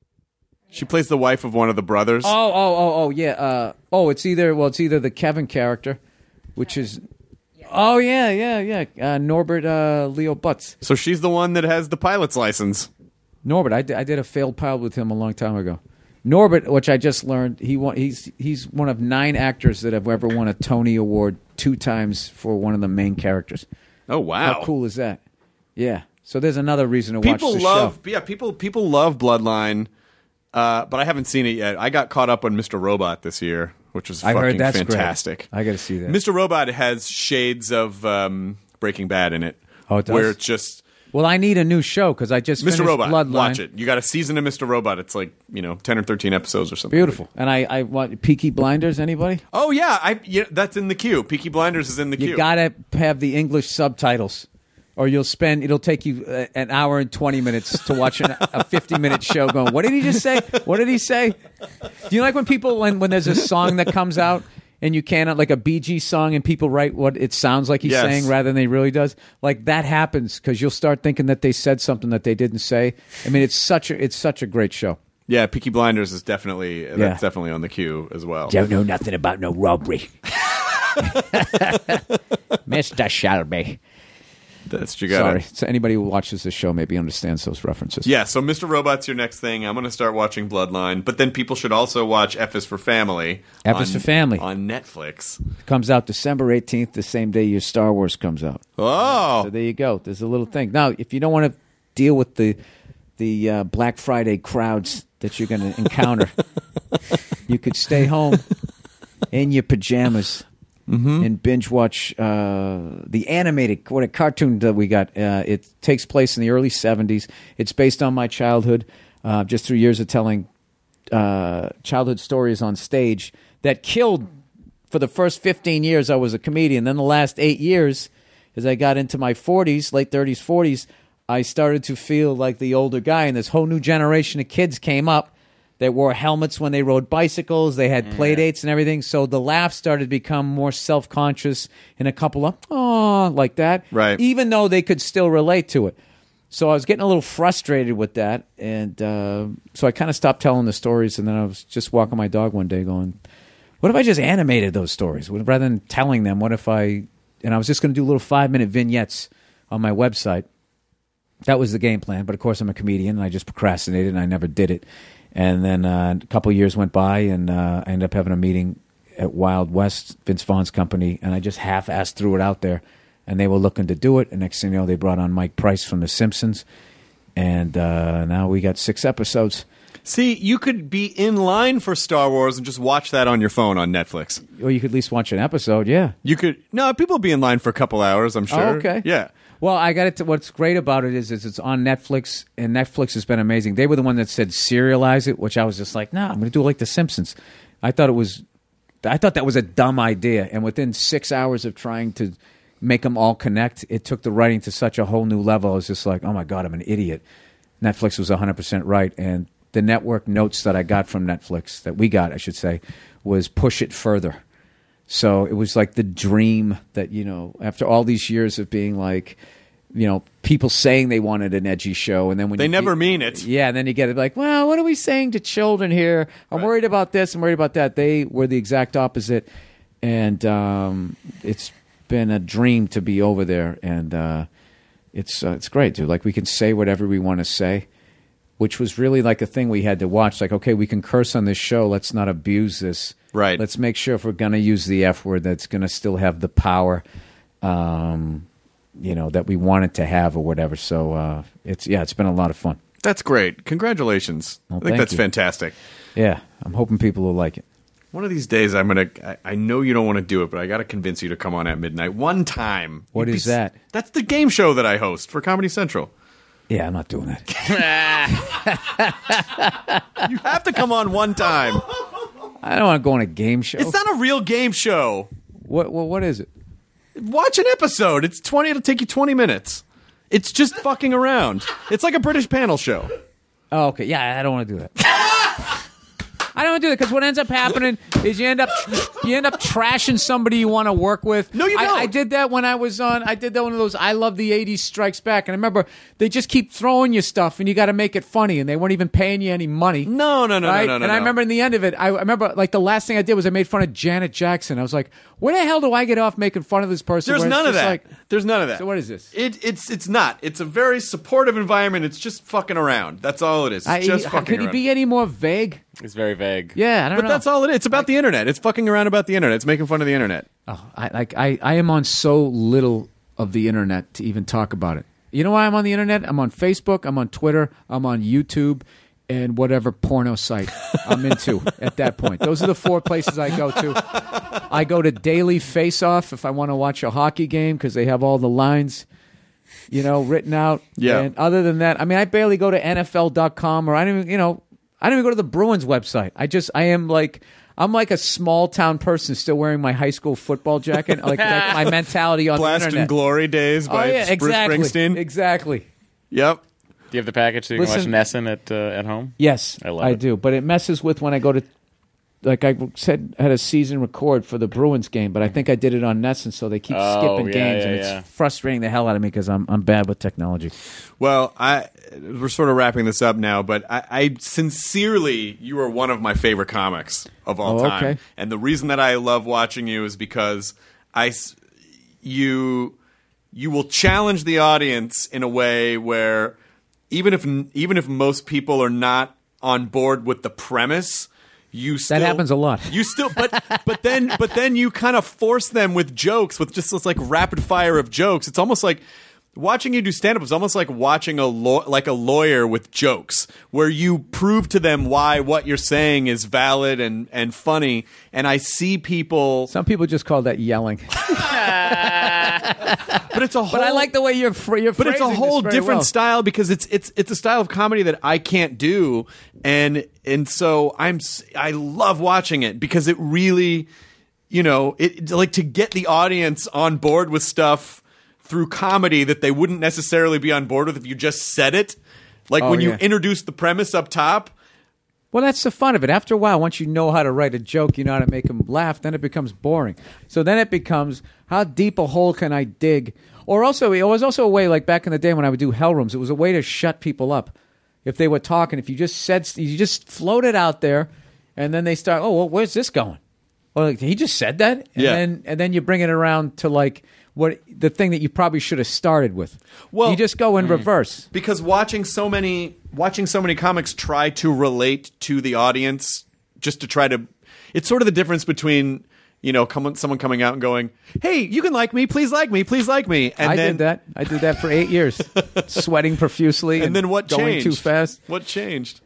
She plays the wife of one of the brothers. Oh, oh, oh, oh, yeah. Uh, oh, it's either well, it's either the Kevin character, which is. Oh yeah, yeah, yeah. Uh, Norbert uh, Leo Butz. So she's the one that has the pilot's license. Norbert, I did, I did a failed pilot with him a long time ago. Norbert, which I just learned, he won, he's he's one of nine actors that have ever won a Tony Award two times for one of the main characters. Oh wow! How cool is that? Yeah. So there's another reason to People watch the love, show. yeah. People people love Bloodline, uh, but I haven't seen it yet. I got caught up on Mister Robot this year, which was I fucking heard that's fantastic. great. I got to see that. Mister Robot has shades of um, Breaking Bad in it. Oh, it does? Where it's just Well, I need a new show because I just Mister finished Robot. Bloodline. Watch it. You got a season of Mister Robot. It's like you know ten or thirteen episodes or something. Beautiful. And I, I want Peaky Blinders. Anybody? Oh yeah, I yeah, that's in the queue. Peaky Blinders is in the You queue. got to have the English subtitles, or you'll spend. It'll take you uh, an hour and twenty minutes to watch an, a fifty-minute show. Going, what did he just say? What did he say? Do you like when people when when there's a song that comes out and you cannot like a Bee Gees song and people write what it sounds like he's Yes. saying rather than he really does? Like that happens because you'll start thinking that they said something that they didn't say. I mean, it's such a it's such a great show. Yeah, Peaky Blinders is definitely that's Yeah. definitely on the queue as well. Don't know nothing about no robbery. Mister Shelby. That's what you got. Sorry. So anybody who watches this show maybe understands those references. Yeah, so Mister Robot's your next thing. I'm going to start watching Bloodline, but then people should also watch F is for Family. F is on- for Family. on Netflix. Comes out December eighteenth, the same day your Star Wars comes out. Oh, So there you go. There's a little thing. Now, if you don't want to deal with the the uh, Black Friday crowds that you're going to encounter, you could stay home in your pajamas and binge watch uh, the animated what a cartoon that we got. Uh, it takes place in the early seventies. It's based on my childhood, uh, just through years of telling uh, childhood stories on stage that killed. For the first fifteen years, I was a comedian. Then the last eight years, as I got into my forties, late thirties, forties, I started to feel like the older guy, and this whole new generation of kids came up that wore helmets when they rode bicycles. They had play dates and everything. So the laughs started to become more self-conscious and a couple of, oh, like that. Right. Even though they could still relate to it. So I was getting a little frustrated with that. And uh, so I kind of stopped telling the stories. And then I was just walking my dog one day going, what if I just animated those stories? Rather than telling them, what if I... And I was just going to do little five-minute vignettes on my website. That was the game plan. But, of course, I'm a comedian, and I just procrastinated, and I never did it. And then uh, a couple of years went by, and uh, I ended up having a meeting at Wild West, Vince Vaughn's company, and I just half-assed threw it out there. And they were looking to do it. And next thing you know, they brought on Mike Price from The Simpsons. And uh, now we got six episodes. see, you could be in line for Star Wars and just watch that on your phone on Netflix. Or you could at least watch an episode, yeah. You could no, people will be in line for a couple hours. I'm sure. Oh, okay. Yeah. Well, I got it. To, what's great about it is, is it's on Netflix, and Netflix has been amazing. They were the one that said serialize it, which I was just like, no, nah, I'm going to do it like The Simpsons. I thought it was, I thought that was a dumb idea. And within six hours of trying to make them all connect, it took the writing to such a whole new level. I was just like, oh my God, I'm an idiot. Netflix was one hundred percent right, and the network notes that I got from Netflix, that we got, I should say, was push it further. So it was like the dream that, you know, after all these years of being like, you know, people saying they wanted an edgy show, and then when They you never get- mean it. Yeah, and then you get it like, well, what are we saying to children here? I'm worried about this, I'm worried about that. They were the exact opposite, and um, it's been a dream to be over there, and uh, it's uh, it's great, dude. Like, we can say whatever we want to say, which was really like a thing we had to watch. Like, okay, we can curse on this show. Let's not abuse this. Right. Let's make sure if we're going to use the F word, that's going to still have the power, um, you know, that we want it to have or whatever. So uh, it's yeah, it's been a lot of fun. That's great. Congratulations. Well, I think thank that's you. fantastic. Yeah, I'm hoping people will like it. One of these days, I'm gonna. I, I know you don't want to do it, but I got to convince you to come on at midnight one time. What You'd be is s- that? That's the game show that I host for Comedy Central. Yeah, I'm not doing that. You have to come on one time. I don't want to go on a game show. It's not a real game show. What, what what is it? Watch an episode. It's twenty. It'll take you twenty minutes. It's just fucking around. It's like a British panel show. Oh, okay. Yeah, I don't want to do that. I don't want to do that because what ends up happening is you end up you end up trashing somebody you want to work with. No, you I, don't. I did that when I was on. I did that one of those. I love the eighties Strikes Back, and I remember they just keep throwing you stuff, and you got to make it funny, and they weren't even paying you any money. No, no, no, right? no, no, no. And I no. remember in the end of it, I, I remember like the last thing I did was I made fun of Janet Jackson. I was like, where the hell do I get off making fun of this person? There's where it's none of just that. like- There's none of that. So what is this? It, it's it's not. It's a very supportive environment. It's just fucking around. That's all it is. It's I, just I- fucking could he around. be any more vague? It's very vague. Yeah, I don't But know. that's all it is. It's about the internet. It's fucking around about the internet. It's making fun of the internet. Oh, I like I, I am on so little of the internet to even talk about it. You know why I'm on the internet? I'm on Facebook, I'm on Twitter, I'm on YouTube, and whatever porno site I'm into at that point. Those are the four places I go to. I go to Daily Face Off if I want to watch a hockey game because they have all the lines, you know, written out. Yeah. And other than that, I mean, I barely go to N F L dot com or I don't even, you know, I don't even go to the Bruins website. I just, I am like, I'm like a small town person still wearing my high school football jacket. Like, like my mentality on Blast the and internet. Glory Days Oh by yeah, Bruce exactly. Springsteen. Exactly. Yep. Do you have the package so you Listen- can watch Nessun at uh, at home? Yes, I love I it. do. But it messes with when I go to, like I said, had a season record for the Bruins game, but I think I did it on Nessun, so they keep Oh, skipping yeah, games, yeah, and yeah. it's frustrating the hell out of me because I'm I'm bad with technology. Well, I we're sort of wrapping this up now, but I, I sincerely, you are one of my favorite comics of all Oh, time, okay. and the reason that I love watching you is because I s- you you will challenge the audience in a way where even if even if most people are not on board with the premise. You still, happens a lot. You still, but but then but then you kind of force them with jokes, with just this like rapid fire of jokes. It's almost like watching you do stand up is almost like watching a law, like a lawyer with jokes, where you prove to them why what you're saying is valid and and funny. And I see people, Some people just call that yelling, but it's a whole. but I like the way you're fr- you're. But it's a phrasing whole this very different well. style because it's it's it's a style of comedy that I can't do, and and so I'm s- I love watching it because it really, you know, it like to get the audience on board with stuff through comedy that they wouldn't necessarily be on board with if you just said it. Like Oh, when you yeah. introduce the premise up top. Well, that's the fun of it. After a while, once you know how to write a joke, you know how to make them laugh, then it becomes boring. So then it becomes, how deep a hole can I dig? Or also, it was also a way, like back in the day when I would do hell rooms, it was a way to shut people up. If they were talking, if you just said, you just float it out there, and then they start, oh, well, where's this going? Well, like, he just said that? And Yeah. then and then you bring it around to like what the thing that you probably should have started with. Well- you just go in reverse. Because watching so many watching so many comics try to relate to the audience, just to try to, it's sort of the difference between, you know, come, someone coming out and going, "Hey, you can like me, please like me, please like me," and I then did that. I did that for eight years, sweating profusely, and, and then what going changed? too fast. What changed?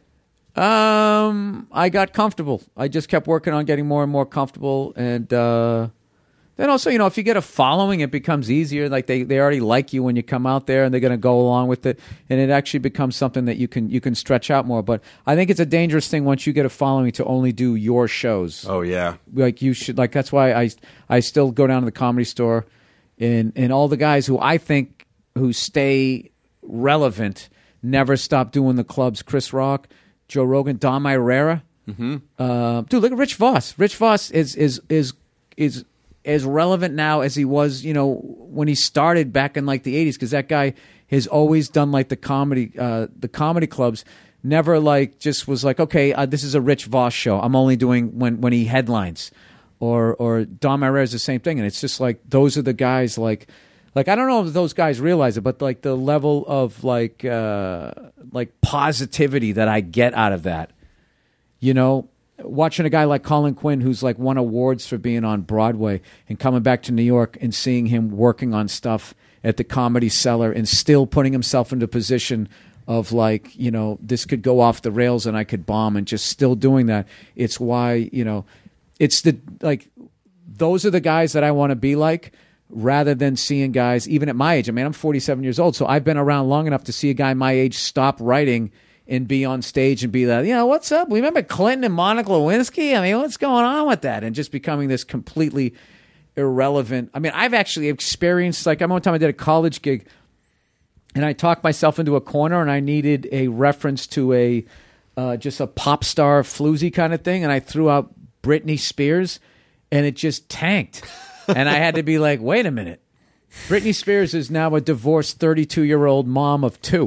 Um, I got comfortable. I just kept working on getting more and more comfortable, and uh, then also, you know, if you get a following, it becomes easier. Like they, they already like you when you come out there, and they're going to go along with it, and it actually becomes something that you can you can stretch out more. But I think it's a dangerous thing once you get a following to only do your shows. Oh yeah, Like you should, like that's why I I still go down to the Comedy Store, and and all the guys who I think who stay relevant never stop doing the clubs. Chris Rock, Joe Rogan, Dom Irera. Mm-hmm. Uh, dude, look at Rich Voss. Rich Voss is is is is as relevant now as he was, you know, when he started back in like the eighties, because that guy has always done like the comedy, uh, the comedy clubs. Never like just was like, okay, uh, this is a Rich Voss show. I'm only doing when when he headlines, or or Dom Irera is the same thing, and it's just like those are the guys like. Like I don't know if those guys realize it, but like the level of like uh, like positivity that I get out of that, you know, watching a guy like Colin Quinn who's like won awards for being on Broadway and coming back to New York and seeing him working on stuff at the Comedy Cellar and still putting himself into a position of like, you know, this could go off the rails and I could bomb, and just still doing that. It's why, you know, it's the like those are the guys that I want to be like. Rather than seeing guys, even at my age, I mean, I'm forty-seven years old, so I've been around long enough to see a guy my age stop writing and be on stage and be like, you know, what's up? Remember Clinton and Monica Lewinsky? I mean, what's going on with that? And just becoming this completely irrelevant. I mean, I've actually experienced, like, I remember one time I did a college gig, and I talked myself into a corner, and I needed a reference to a uh, just a pop star floozy kind of thing, and I threw out Britney Spears, and it just tanked. And I had to be like, wait a minute. Britney Spears is now a divorced thirty-two-year-old mom of two.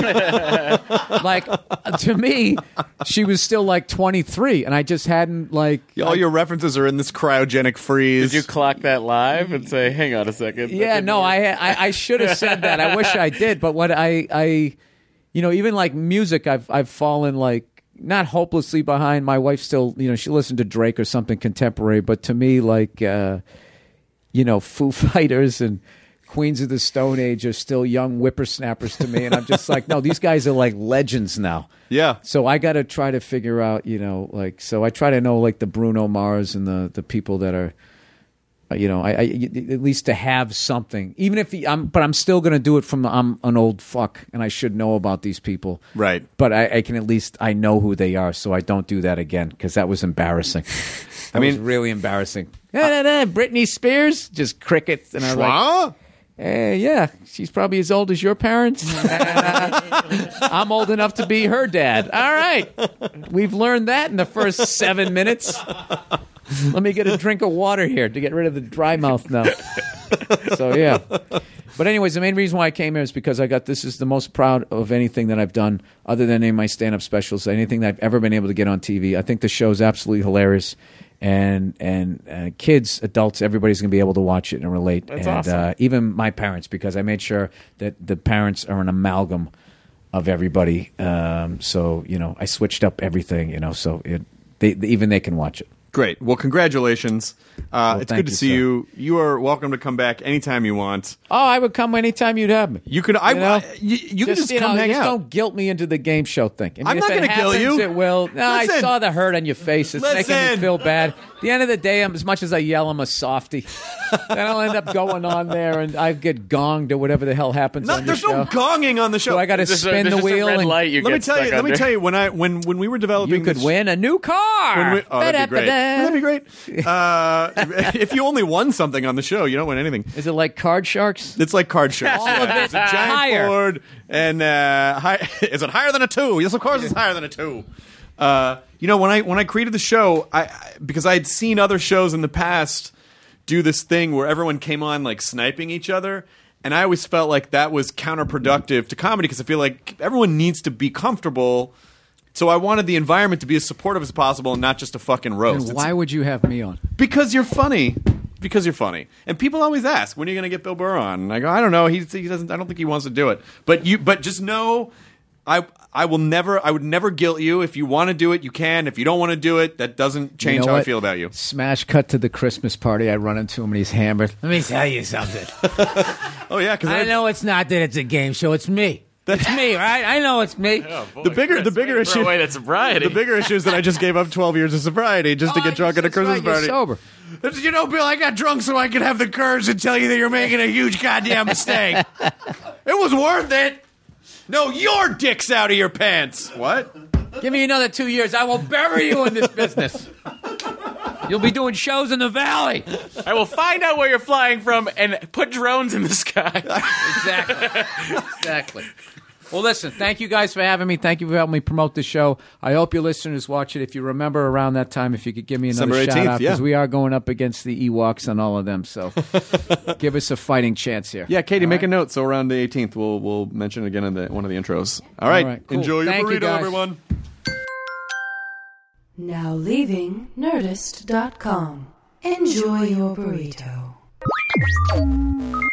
Like, to me, she was still like twenty-three, and I just hadn't, like... all your references are in this cryogenic freeze. Did you clock that live and say, "Hang on a second"? that Yeah, didn't no, work? I, I I should have said that. I wish I did. But what I, I, you know, even like music, I've I've fallen like... not hopelessly behind. My wife still, you know, she listened to Drake or something contemporary, but to me, like, uh, you know, Foo Fighters and Queens of the Stone Age are still young whippersnappers to me, and I'm just like, no, these guys are like legends now. Yeah. So I got to try to figure out, you know, like, so I try to know like the Bruno Mars and the the people that are Uh, You know, I, I at least to have something, even if he, I'm, but I'm still going to do it from. I'm an old fuck, and I should know about these people, Right. But I, I can at least I know who they are, so I don't do that again because that was embarrassing. I mean, mean- really embarrassing. Da, da, da, Britney Spears, just crickets, and I was like, Huh? eh, yeah, she's probably as old as your parents. And, uh, I'm old enough to be her dad. All right, we've learned that in the first seven minutes. Let me get a drink of water here to get rid of the dry mouth now. So, yeah. But anyways, the main reason why I came here is because I got this is the most proud of anything that I've done other than any of my stand-up specials, anything that I've ever been able to get on T V. I think the show is absolutely hilarious. And and uh, kids, adults, everybody's going to be able to watch it and relate. That's and awesome. uh, even my parents, because I made sure that the parents are an amalgam of everybody. Um, so, you know, I switched up everything, you know, so it, they, even they can watch it. Great. Well, congratulations. Uh, it's thank good to you, see sir. you. You are welcome to come back anytime you want. Oh, I would come anytime you'd have me. You could. I. You know? I- you, you can just you come know, hang just out. don't guilt me into the game show thing. I mean, I'm if not it gonna guilt happens, you. It will. No, I Listen. saw the hurt on your face. It's making me Listen. feel bad. At the end of the day, I'm, as much as I yell, I'm a softie. Then I'll end up going on there and I get gonged or whatever the hell happens No, on your there's show. no gonging on the show. So I got to There's just a- spin there's the just a wheel red and light you let me get tell you. stuck Let me under. tell you when I when when we were developing. you could this, win a new car. When we, oh, that'd be great. Ba-da-ba-da. That'd be great. Uh, if you only won something on the show, you don't win anything. Is it like Card Sharks? It's like card sharks. All of it It's a giant higher. board, and uh, high, is it higher than a two? Yes, of course, it's higher than a two. Uh, you know, when I when I created the show, I, I because I had seen other shows in the past do this thing where everyone came on like sniping each other, and I always felt like that was counterproductive to comedy because I feel like everyone needs to be comfortable. So I wanted the environment to be as supportive as possible and not just a fucking roast. And It's- why would you have me on? because you're funny. Because you're funny, and people always ask, "When are you going to get Bill Burr on?" And I go, "I don't know. He, he doesn't. I don't think he wants to do it." But you, but just know, I, I will never. I would never guilt you. If you want to do it, you can. If you don't want to do it, that doesn't change You know how I what? feel about you. Smash cut to the Christmas party. I run into him and he's hammered. Let me tell you something. Oh yeah, because I know it's not that it's a game show. It's me. It's me, right? I know it's me. the bigger, the bigger Wait for issue. a way that's sobriety. The bigger issue is that I just gave up twelve years of sobriety just to Oh, get drunk at a that's right, Christmas you're party. sober. You know, Bill, I got drunk so I could have the courage to tell you that you're making a huge goddamn mistake. It was worth it. No, your dick's out of your pants. What? Give me another two years. I will bury you in this business. You'll be doing shows in the valley. I will find out where you're flying from and put drones in the sky. Exactly. Exactly. Well, listen, thank you guys for having me. Thank you for helping me promote the show. I hope your listeners watch it. If you remember around that time, if you could give me another December shout eighteenth, out, because yeah. we are going up against the Ewoks and all of them. So give us a fighting chance here. Yeah, Katie, All make right? a note. So around the eighteenth, we'll we'll mention it again in the, one of the intros. All right. All right, cool. Enjoy your Thank you, burrito, guys. everyone. Now leaving Nerdist dot com. Enjoy your burrito.